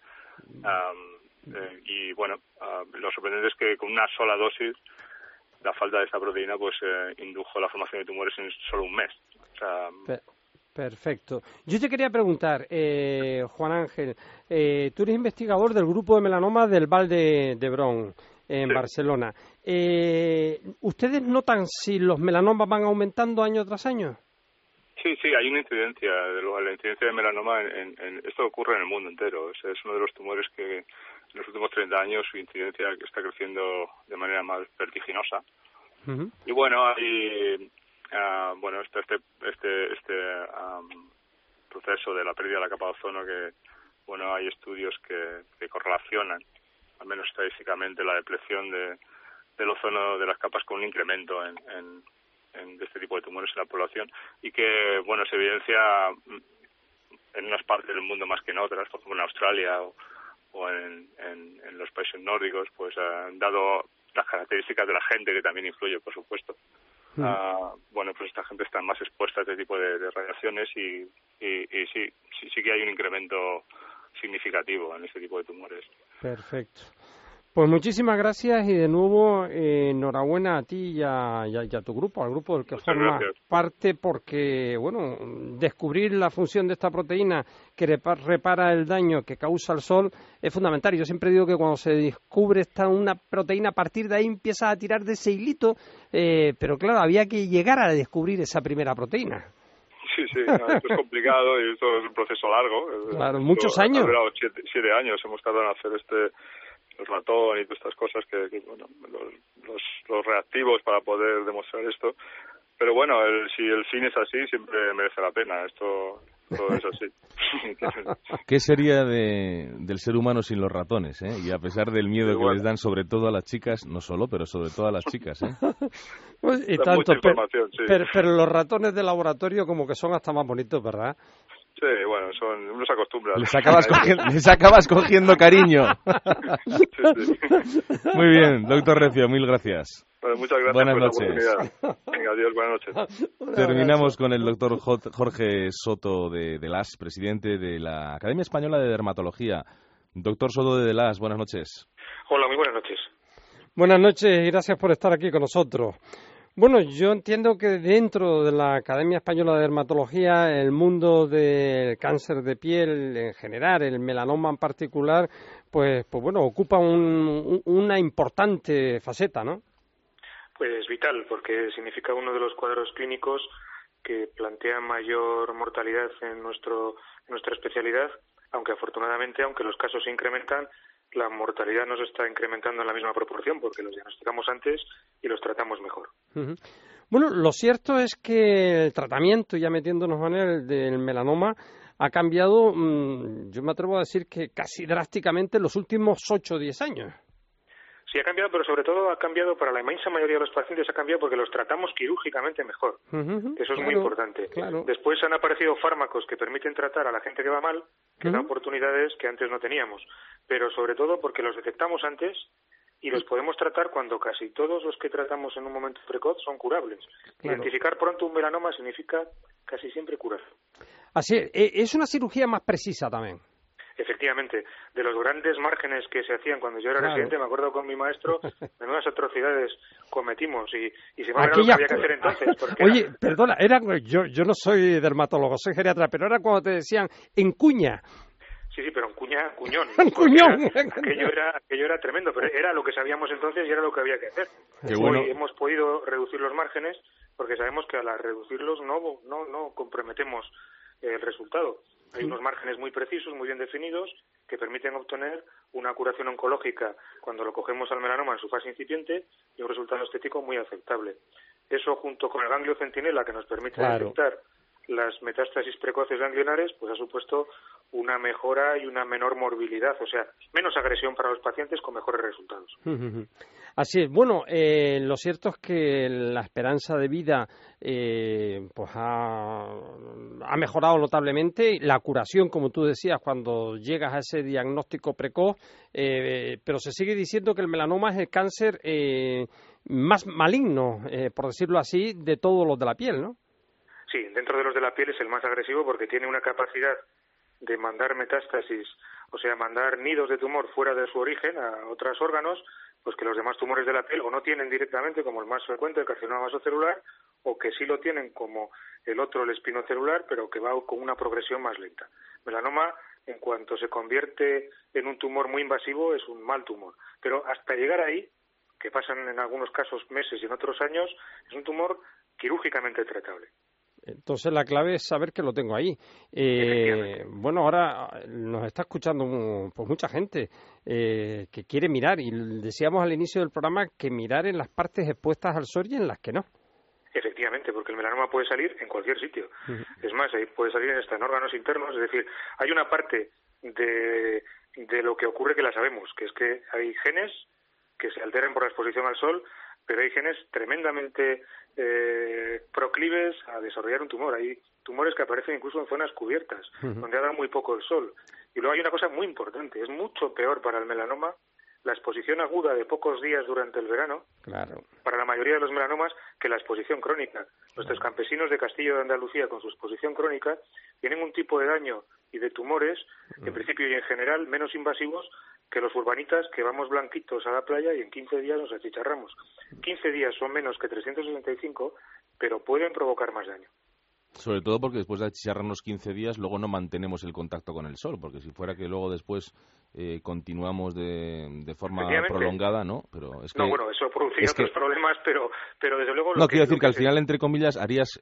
Y bueno, lo sorprendente es que con una sola dosis, la falta de esta proteína pues indujo la formación de tumores en solo un mes. O sea, perfecto. Yo te quería preguntar, Juan Ángel, tú eres investigador del grupo de melanoma del Vall d'Hebron en Barcelona. ¿Ustedes notan si los melanomas van aumentando año tras año? Sí, hay una incidencia. La incidencia de melanoma, esto ocurre en el mundo entero. Es uno de los tumores que en los últimos 30 años su incidencia está creciendo de manera más vertiginosa. Uh-huh. Y bueno, hay proceso de la pérdida de la capa de ozono que, bueno, hay estudios que correlacionan, al menos estadísticamente, la depleción del ozono de las capas con un incremento de este tipo de tumores en la población, y que, bueno, se evidencia en unas partes del mundo más que en otras, por ejemplo en Australia o en los países nórdicos, pues dado las características de la gente, que también influye, por supuesto. Bueno, pues esta gente está más expuesta a este tipo de radiaciones y sí que hay un incremento significativo en este tipo de tumores. Perfecto. Pues muchísimas gracias y de nuevo enhorabuena a ti y a tu grupo, al grupo del que formas parte, porque, bueno, descubrir la función de esta proteína que repara el daño que causa el sol es fundamental. Yo siempre digo que cuando se descubre una proteína, a partir de ahí empieza a tirar de ese hilito, pero claro, había que llegar a descubrir esa primera proteína. Sí, esto es complicado y esto es un proceso largo. Claro, muchos años. Ha durado 7 años, hemos tardado en hacer el ratón y todas estas cosas que bueno, los reactivos para poder demostrar esto. Pero bueno, si el fin es así, siempre merece la pena. Esto es así. ¿Qué sería del ser humano sin los ratones? Y a pesar del miedo que les dan, sobre todo a las chicas, no solo, pero sobre todo a las chicas. Pues, y tanto, pero los ratones de laboratorio como que son hasta más bonitos, ¿verdad? Sí, bueno, uno se acostumbra. Les acabas cogiendo cariño. Sí. Muy bien, doctor Recio, mil gracias. Bueno, muchas gracias buenas por noches. la oportunidad. Venga, adiós, buenas noches. Terminamos con el doctor Jorge Soto de Las, presidente de la Academia Española de Dermatología. Doctor Soto de Las, buenas noches. Hola, muy buenas noches. Buenas noches y gracias por estar aquí con nosotros. Bueno, yo entiendo que dentro de la Academia Española de Dermatología, el mundo del cáncer de piel en general, el melanoma en particular, pues bueno, ocupa una importante faceta, ¿no? Pues vital, porque significa uno de los cuadros clínicos que plantea mayor mortalidad en nuestra especialidad, aunque afortunadamente, aunque los casos se incrementan, la mortalidad no se está incrementando en la misma proporción porque los diagnosticamos antes y los tratamos mejor. Uh-huh. Bueno, lo cierto es que el tratamiento, ya metiéndonos en el del melanoma, ha cambiado, yo me atrevo a decir que casi drásticamente en los últimos 8 o 10 años. Sí, ha cambiado, pero sobre todo ha cambiado para la inmensa mayoría de los pacientes, ha cambiado porque los tratamos quirúrgicamente mejor. Uh-huh, eso es muy importante. Claro. Después han aparecido fármacos que permiten tratar a la gente que va mal, que da oportunidades que antes no teníamos. Pero sobre todo porque los detectamos antes y los podemos tratar cuando casi todos los que tratamos en un momento precoz son curables. Claro. Identificar pronto un melanoma significa casi siempre curar. Así es una cirugía más precisa también. Efectivamente, de los grandes márgenes que se hacían cuando yo era residente, me acuerdo con mi maestro, menudas atrocidades cometimos y se me era lo que había que hacer entonces. Oye, perdona, yo no soy dermatólogo, soy geriatra, pero era cuando te decían encuña. Sí, pero cuñón. Cuñón. Aquello era tremendo, pero era lo que sabíamos entonces y era lo que había que hacer. Bueno. Hoy hemos podido reducir los márgenes porque sabemos que al reducirlos no comprometemos el resultado. Hay unos márgenes muy precisos, muy bien definidos, que permiten obtener una curación oncológica cuando lo cogemos al melanoma en su fase incipiente y un resultado estético muy aceptable. Eso, junto con el ganglio centinela, que nos permite detectar las metástasis precoces ganglionares, pues ha supuesto una mejora y una menor morbilidad, o sea, menos agresión para los pacientes con mejores resultados. Así es. Bueno, lo cierto es que la esperanza de vida pues ha mejorado notablemente. La curación, como tú decías, cuando llegas a ese diagnóstico precoz, pero se sigue diciendo que el melanoma es el cáncer más maligno, por decirlo así, de todos los de la piel, ¿no? Sí, dentro de los de la piel es el más agresivo porque tiene una capacidad de mandar metástasis, o sea, mandar nidos de tumor fuera de su origen a otros órganos, pues que los demás tumores de la piel o no tienen directamente, como el más frecuente, el carcinoma vasocelular, o que sí lo tienen como el otro, el espinocelular, pero que va con una progresión más lenta. Melanoma, en cuanto se convierte en un tumor muy invasivo, es un mal tumor. Pero hasta llegar ahí, que pasan en algunos casos meses y en otros años, es un tumor quirúrgicamente tratable. Entonces la clave es saber que lo tengo ahí. Bueno, ahora nos está escuchando pues mucha gente que quiere mirar, y decíamos al inicio del programa que mirar en las partes expuestas al sol y en las que no. Efectivamente, porque el melanoma puede salir en cualquier sitio. Es más, ahí puede salir hasta en órganos internos, es decir, hay una parte de lo que ocurre que la sabemos, que es que hay genes que se alteran por la exposición al sol, pero hay genes tremendamente proclives a desarrollar un tumor. Hay tumores que aparecen incluso en zonas cubiertas, donde ha dado muy poco el sol. Y luego hay una cosa muy importante, es mucho peor para el melanoma la exposición aguda de pocos días durante el verano, claro, para la mayoría de los melanomas, que la exposición crónica. Nuestros campesinos de Castillo de Andalucía, con su exposición crónica, tienen un tipo de daño y de tumores, en principio y en general, menos invasivos que los urbanitas, que vamos blanquitos a la playa y en 15 días nos achicharramos. 15 días son menos que 365, pero pueden provocar más daño. Sobre todo porque después de achicharrarnos 15 días, luego no mantenemos el contacto con el sol, porque si fuera que luego después continuamos de forma prolongada, ¿no? Pero es que, bueno, eso produciría otros problemas, pero desde luego... No, quiero decir que al final, entre comillas, harías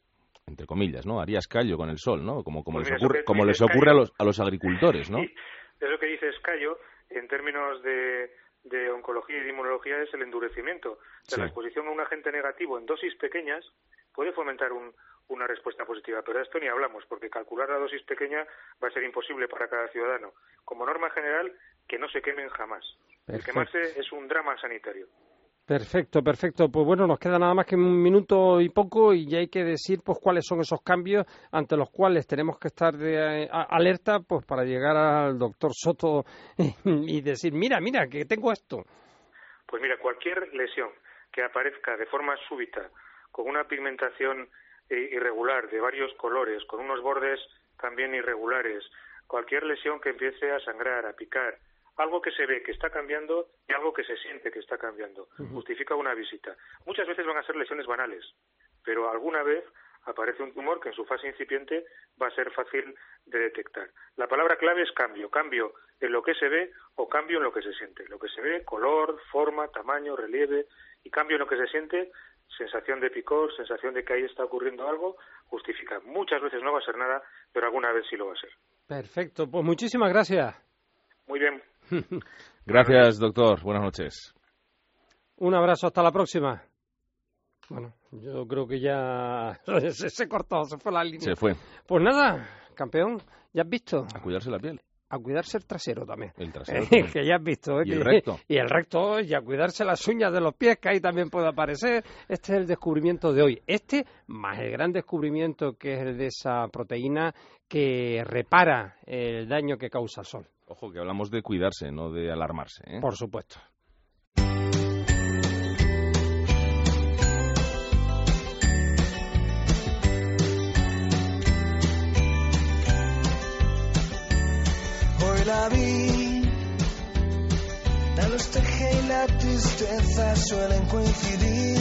callo con el sol, ¿no? Como les ocurre a los agricultores, ¿no? Sí, eso que dices callo, en términos de oncología y de inmunología, es el endurecimiento. La exposición a un agente negativo en dosis pequeñas puede fomentar una respuesta positiva, pero de esto ni hablamos, porque calcular la dosis pequeña va a ser imposible para cada ciudadano. Como norma general, que no se quemen jamás. Perfecto. El quemarse es un drama sanitario. Perfecto. Pues bueno, nos queda nada más que un minuto y poco, y ya hay que decir pues cuáles son esos cambios ante los cuales tenemos que estar alerta, pues para llegar al doctor Soto y decir, mira, que tengo esto. Pues mira, cualquier lesión que aparezca de forma súbita, con una pigmentación irregular de varios colores, con unos bordes también irregulares, cualquier lesión que empiece a sangrar, a picar, algo que se ve que está cambiando y algo que se siente que está cambiando, justifica una visita. Muchas veces van a ser lesiones banales, pero alguna vez aparece un tumor que en su fase incipiente va a ser fácil de detectar. La palabra clave es cambio en lo que se ve o cambio en lo que se siente. Lo que se ve, color, forma, tamaño, relieve, y cambio en lo que se siente, sensación de picor, sensación de que ahí está ocurriendo algo, justifica. Muchas veces no va a ser nada, pero alguna vez sí lo va a ser. Perfecto, pues muchísimas gracias. Muy bien. Gracias, doctor. Buenas noches. Un abrazo, hasta la próxima. Bueno, yo creo que ya se cortó, se fue la línea. Se fue. Pues nada, campeón, ya has visto. A cuidarse la piel. A cuidarse el trasero también. El trasero también. Que ya has visto. Y el recto. Y el recto, y a cuidarse las uñas de los pies, que ahí también puede aparecer. Este es el descubrimiento de hoy. Este, más el gran descubrimiento que es el de esa proteína que repara el daño que causa el sol. Ojo, que hablamos de cuidarse, no de alarmarse, ¿eh? Por supuesto. Hoy la vi, la nostalgia y la tristeza suelen coincidir.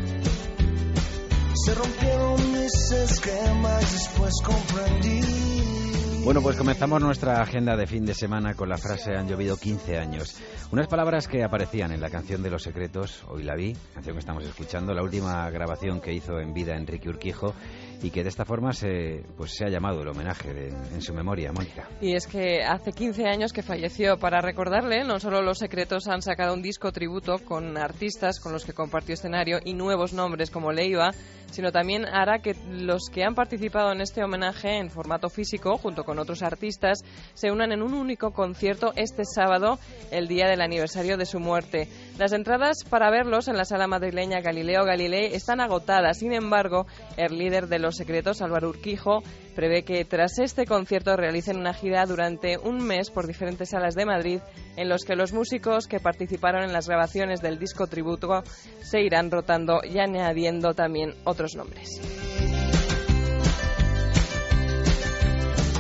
Se rompieron mis esquemas, después comprendí. Bueno, pues comenzamos nuestra agenda de fin de semana con la frase "han llovido 15 años". Unas palabras que aparecían en la canción de Los Secretos, Hoy la vi, canción que estamos escuchando, la última grabación que hizo en vida Enrique Urquijo, y que de esta forma se ha llamado el homenaje en su memoria, Mónica. Y es que hace 15 años que falleció. Para recordarle, no solo Los Secretos han sacado un disco tributo con artistas con los que compartió escenario y nuevos nombres como Leiva, sino también hará que los que han participado en este homenaje en formato físico, junto con otros artistas, se unan en un único concierto este sábado, el día del aniversario de su muerte. Las entradas para verlos en la sala madrileña Galileo Galilei están agotadas. Sin embargo, el líder de Los Secretos, Álvaro Urquijo, prevé que tras este concierto realicen una gira durante un mes por diferentes salas de Madrid, en los que los músicos que participaron en las grabaciones del disco tributo se irán rotando y añadiendo también otros nombres.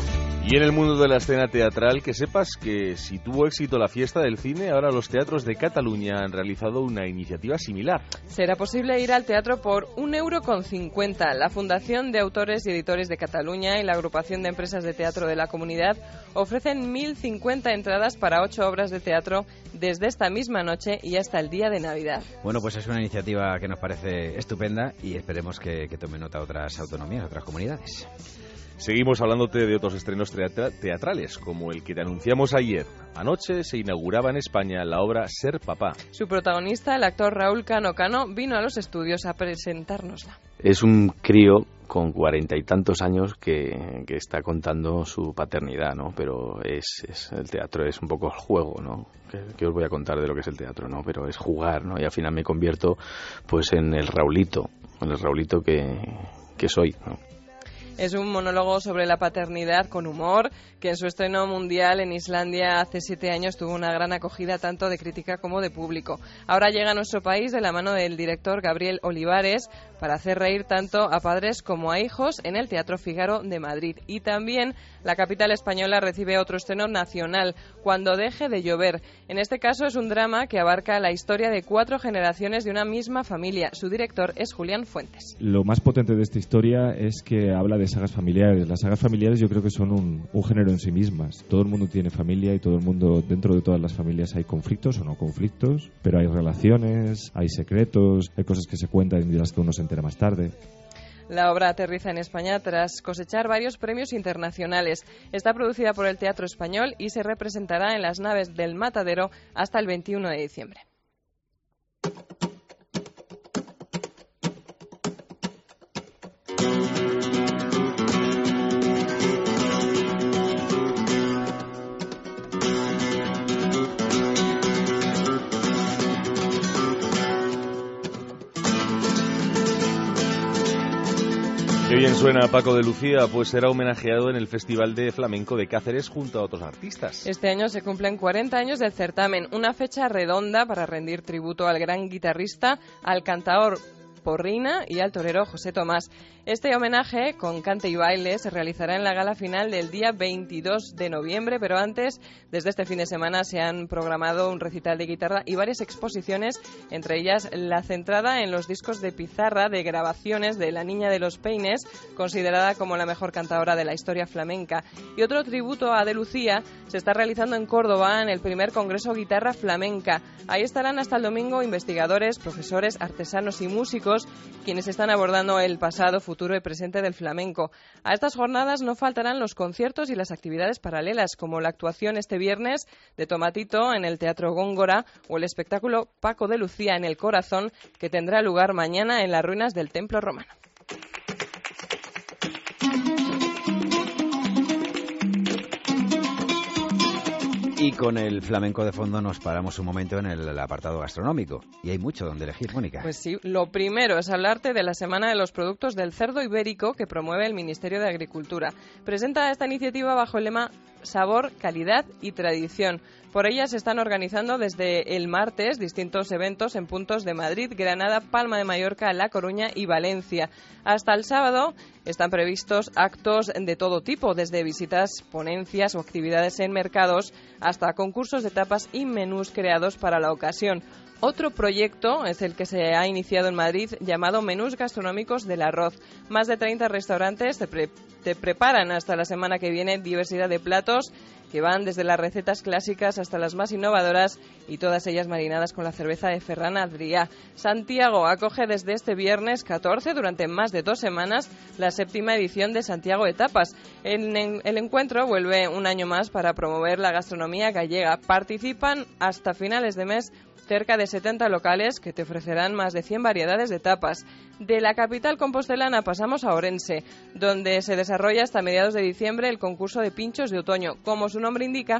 Y en el mundo de la escena teatral, que sepas que si tuvo éxito la fiesta del cine, ahora los teatros de Cataluña han realizado una iniciativa similar. Será posible ir al teatro por 1,50 €. La Fundación de Autores y Editores de Cataluña y la Agrupación de Empresas de Teatro de la Comunidad ofrecen 1.050 entradas para 8 obras de teatro desde esta misma noche y hasta el día de Navidad. Bueno, pues es una iniciativa que nos parece estupenda y esperemos que tomen nota otras autonomías, otras comunidades. Seguimos hablándote de otros estrenos teatrales, como el que te anunciamos ayer. Anoche se inauguraba en España la obra Ser Papá. Su protagonista, el actor Raúl Cano Cano, vino a los estudios a presentárnosla. Es un crío con 40 y tantos años que está contando su paternidad, ¿no? Pero el teatro es un poco el juego, ¿no? ¿Qué os voy a contar de lo que es el teatro, no? Pero es jugar, ¿no? Y al final me convierto pues en el Raulito que soy, ¿no? Es un monólogo sobre la paternidad con humor, que en su estreno mundial en Islandia hace 7 años tuvo una gran acogida tanto de crítica como de público. Ahora llega a nuestro país de la mano del director Gabriel Olivares para hacer reír tanto a padres como a hijos en el Teatro Fígaro de Madrid. Y también la capital española recibe otro estreno nacional, Cuando deje de llover. En este caso es un drama que abarca la historia de 4 generaciones de una misma familia. Su director es Julián Fuentes. Lo más potente de esta historia es que habla de sagas familiares. Las sagas familiares yo creo que son un género en sí mismas. Todo el mundo tiene familia y todo el mundo, dentro de todas las familias hay conflictos o no conflictos, pero hay relaciones, hay secretos, hay cosas que se cuentan y de las que uno se entera más tarde. La obra aterriza en España tras cosechar varios premios internacionales. Está producida por el Teatro Español y se representará en las naves del Matadero hasta el 21 de diciembre. Qué bien suena Paco de Lucía, pues será homenajeado en el Festival de Flamenco de Cáceres junto a otros artistas. Este año se cumplen 40 años del certamen, una fecha redonda para rendir tributo al gran guitarrista, al cantaor Porrina y al torero José Tomás. Este homenaje, con cante y baile, se realizará en la gala final del día 22 de noviembre, pero antes, desde este fin de semana, se han programado un recital de guitarra y varias exposiciones, entre ellas la centrada en los discos de pizarra de grabaciones de La Niña de los Peines, considerada como la mejor cantadora de la historia flamenca. Y otro tributo a De Lucía se está realizando en Córdoba en el primer Congreso Guitarra Flamenca. Ahí estarán hasta el domingo investigadores, profesores, artesanos y músicos, quienes están abordando el pasado, futuro y presente del flamenco. A estas jornadas no faltarán los conciertos y las actividades paralelas, como la actuación este viernes de Tomatito en el Teatro Góngora o el espectáculo Paco de Lucía en el Corazón, que tendrá lugar mañana en las ruinas del Templo Romano. Y con el flamenco de fondo nos paramos un momento en el apartado gastronómico. Y hay mucho donde elegir, Mónica. Pues sí, lo primero es hablarte de la Semana de los Productos del Cerdo Ibérico que promueve el Ministerio de Agricultura. Presenta esta iniciativa bajo el lema Sabor, Calidad y Tradición. Por ella se están organizando desde el martes distintos eventos en puntos de Madrid, Granada, Palma de Mallorca, La Coruña y Valencia. Hasta el sábado están previstos actos de todo tipo, desde visitas, ponencias o actividades en mercados hasta concursos de tapas y menús creados para la ocasión. Otro proyecto es el que se ha iniciado en Madrid llamado Menús Gastronómicos del Arroz. Más de 30 restaurantes te preparan hasta la semana que viene diversidad de platos que van desde las recetas clásicas hasta las más innovadoras y todas ellas marinadas con la cerveza de Ferran Adrià. Santiago acoge desde este viernes 14, durante más de 2 semanas, la 7ª edición de Santiago Etapas. El encuentro vuelve un año más para promover la gastronomía gallega. Participan hasta finales de mes cerca de 70 locales que te ofrecerán más de 100 variedades de tapas. De la capital compostelana pasamos a Orense, donde se desarrolla hasta mediados de diciembre el concurso de pinchos de otoño. Como su nombre indica,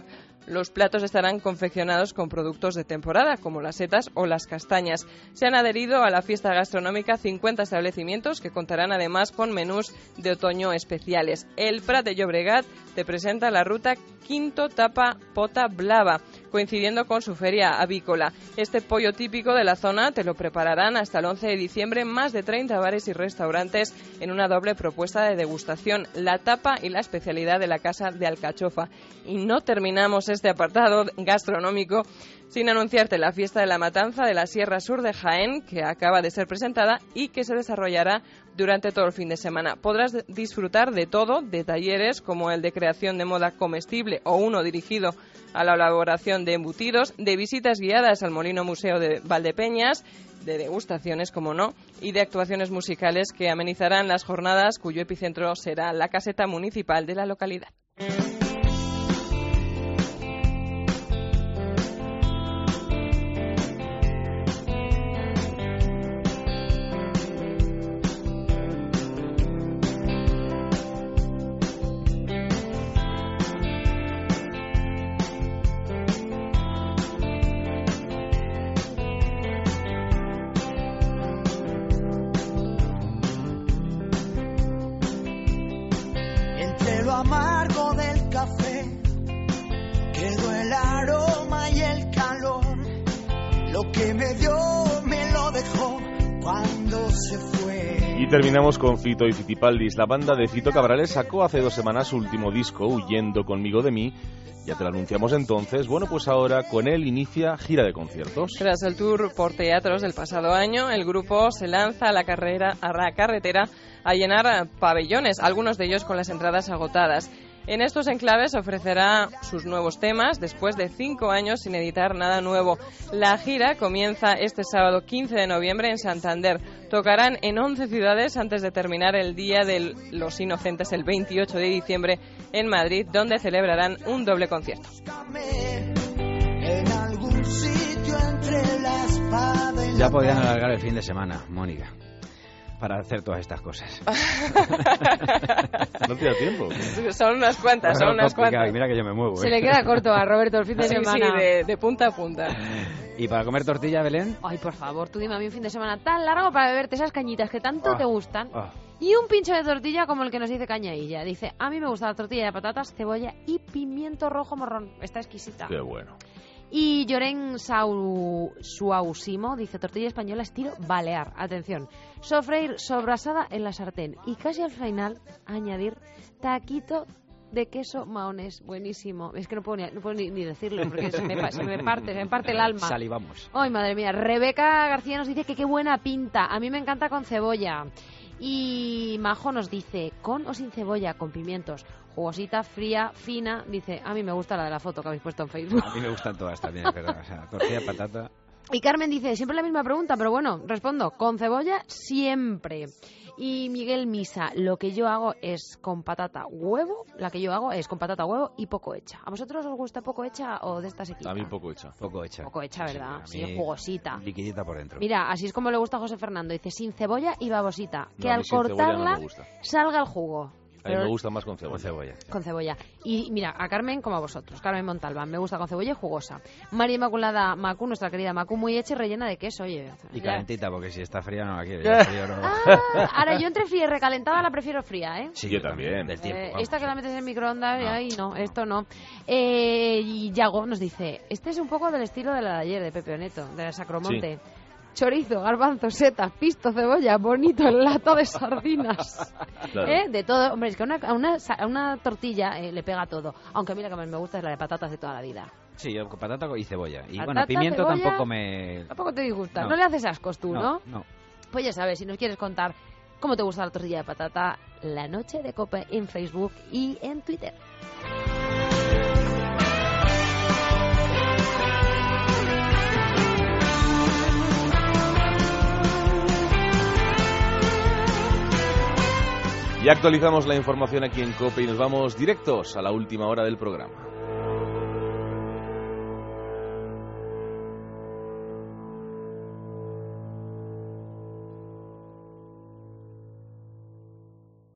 Los platos estarán confeccionados con productos de temporada, como las setas o las castañas. Se han adherido a la fiesta gastronómica 50 establecimientos que contarán además con menús de otoño especiales. El Prat de Llobregat te presenta la ruta Quinto Tapa Pota Blava, coincidiendo con su feria avícola. Este pollo típico de la zona te lo prepararán hasta el 11 de diciembre más de 30 bares y restaurantes en una doble propuesta de degustación, la tapa y la especialidad de la Casa de Alcachofa. Y no terminamos este apartado gastronómico sin anunciarte la fiesta de la matanza de la Sierra Sur de Jaén, que acaba de ser presentada y que se desarrollará durante todo el fin de semana. Podrás disfrutar de todo, de talleres como el de creación de moda comestible o uno dirigido a la elaboración de embutidos, de visitas guiadas al Molino Museo de Valdepeñas, de degustaciones, como no, y de actuaciones musicales que amenizarán las jornadas, cuyo epicentro será la caseta municipal de la localidad. Lo amargo del café quedó el aroma y el calor. Lo que me dio me lo dejó cuando se fue. Y terminamos con Fito y Fitipaldis. La banda de Fito Cabrales sacó hace 2 semanas su último disco, Huyendo conmigo de mí. Ya te lo anunciamos entonces. Bueno, pues ahora con él inicia gira de conciertos. Tras el tour por teatros del pasado año, el grupo se lanza a la carretera a llenar pabellones, algunos de ellos con las entradas agotadas. En estos enclaves ofrecerá sus nuevos temas después de 5 años sin editar nada nuevo. La gira comienza este sábado 15 de noviembre en Santander. Tocarán en 11 ciudades antes de terminar el Día de los Inocentes el 28 de diciembre en Madrid, donde celebrarán un doble concierto. Ya podían alargar el fin de semana, Mónica, para hacer todas estas cosas. No te da tiempo. Son unas cuantas, son unas cuantas. Mira que yo me muevo. Se le queda corto a Roberto el fin de semana. Sí, de punta a punta. ¿Y para comer tortilla, Belén? Ay, por favor, tú dime a mí un fin de semana tan largo para beberte esas cañitas que tanto te gustan. Y un pincho de tortilla como el que nos dice Cañailla. Dice, a mí me gusta la tortilla de patatas, cebolla y pimiento rojo morrón. Está exquisita. Qué bueno. Y Lloren Suausimo dice, tortilla española estilo balear. Atención, sofreír sobrasada en la sartén. Y casi al final añadir taquito de queso maonés. Buenísimo. Es que no puedo ni decirlo porque se me parte el alma. Salivamos. Ay, madre mía. Rebeca García nos dice que qué buena pinta. A mí me encanta con cebolla. Y Majo nos dice, con o sin cebolla, con pimientos. Jugosita, fría, fina. Dice, a mí me gusta la de la foto que habéis puesto en Facebook. A mí me gustan todas también, pero o sea, tortilla, patata. Y Carmen dice, siempre la misma pregunta, pero bueno, respondo, con cebolla siempre. Y Miguel Misa, lo que yo hago es con patata, huevo. La que yo hago es con patata, huevo y poco hecha. ¿A vosotros os gusta poco hecha o de esta sequita? A mí poco hecha. Poco hecha. Poco hecha, ¿verdad? Sí, jugosita. Liquidita por dentro. Mira, así es como le gusta a José Fernando. Dice, sin cebolla y babosita. Que al cortarla salga el jugo. A mí me gusta más con cebolla. Con cebolla. Y mira, a Carmen como a vosotros. Carmen Montalbán, me gusta con cebolla y jugosa. María Inmaculada Macu, nuestra querida Macu, muy hecha y rellena de queso, oye. Y calentita, porque si está fría no la quiero. Ahora, yo entre fría y recalentada la prefiero fría, ¿eh? Sí, yo también. Del tiempo, esta que la metes en el microondas, ay, no, esto no. Y Yago nos dice, este es un poco del estilo de la de ayer, de Pepe Oneto, de la Sacromonte. Sí. Chorizo, garbanzo, setas, pisto, cebolla, bonito, lata de sardinas. Claro. De todo. Hombre, es que a una tortilla le pega todo. Aunque a mí la que más me gusta es la de patatas de toda la vida. Sí, yo con patata y cebolla. Y patata, bueno, pimiento cebolla, tampoco me... Tampoco te disgusta. No le haces ascos tú, ¿no? No. Pues ya sabes, si nos quieres contar cómo te gusta la tortilla de patata, La Noche de COPE en Facebook y en Twitter. Y actualizamos la información aquí en COPE y nos vamos directos a la última hora del programa.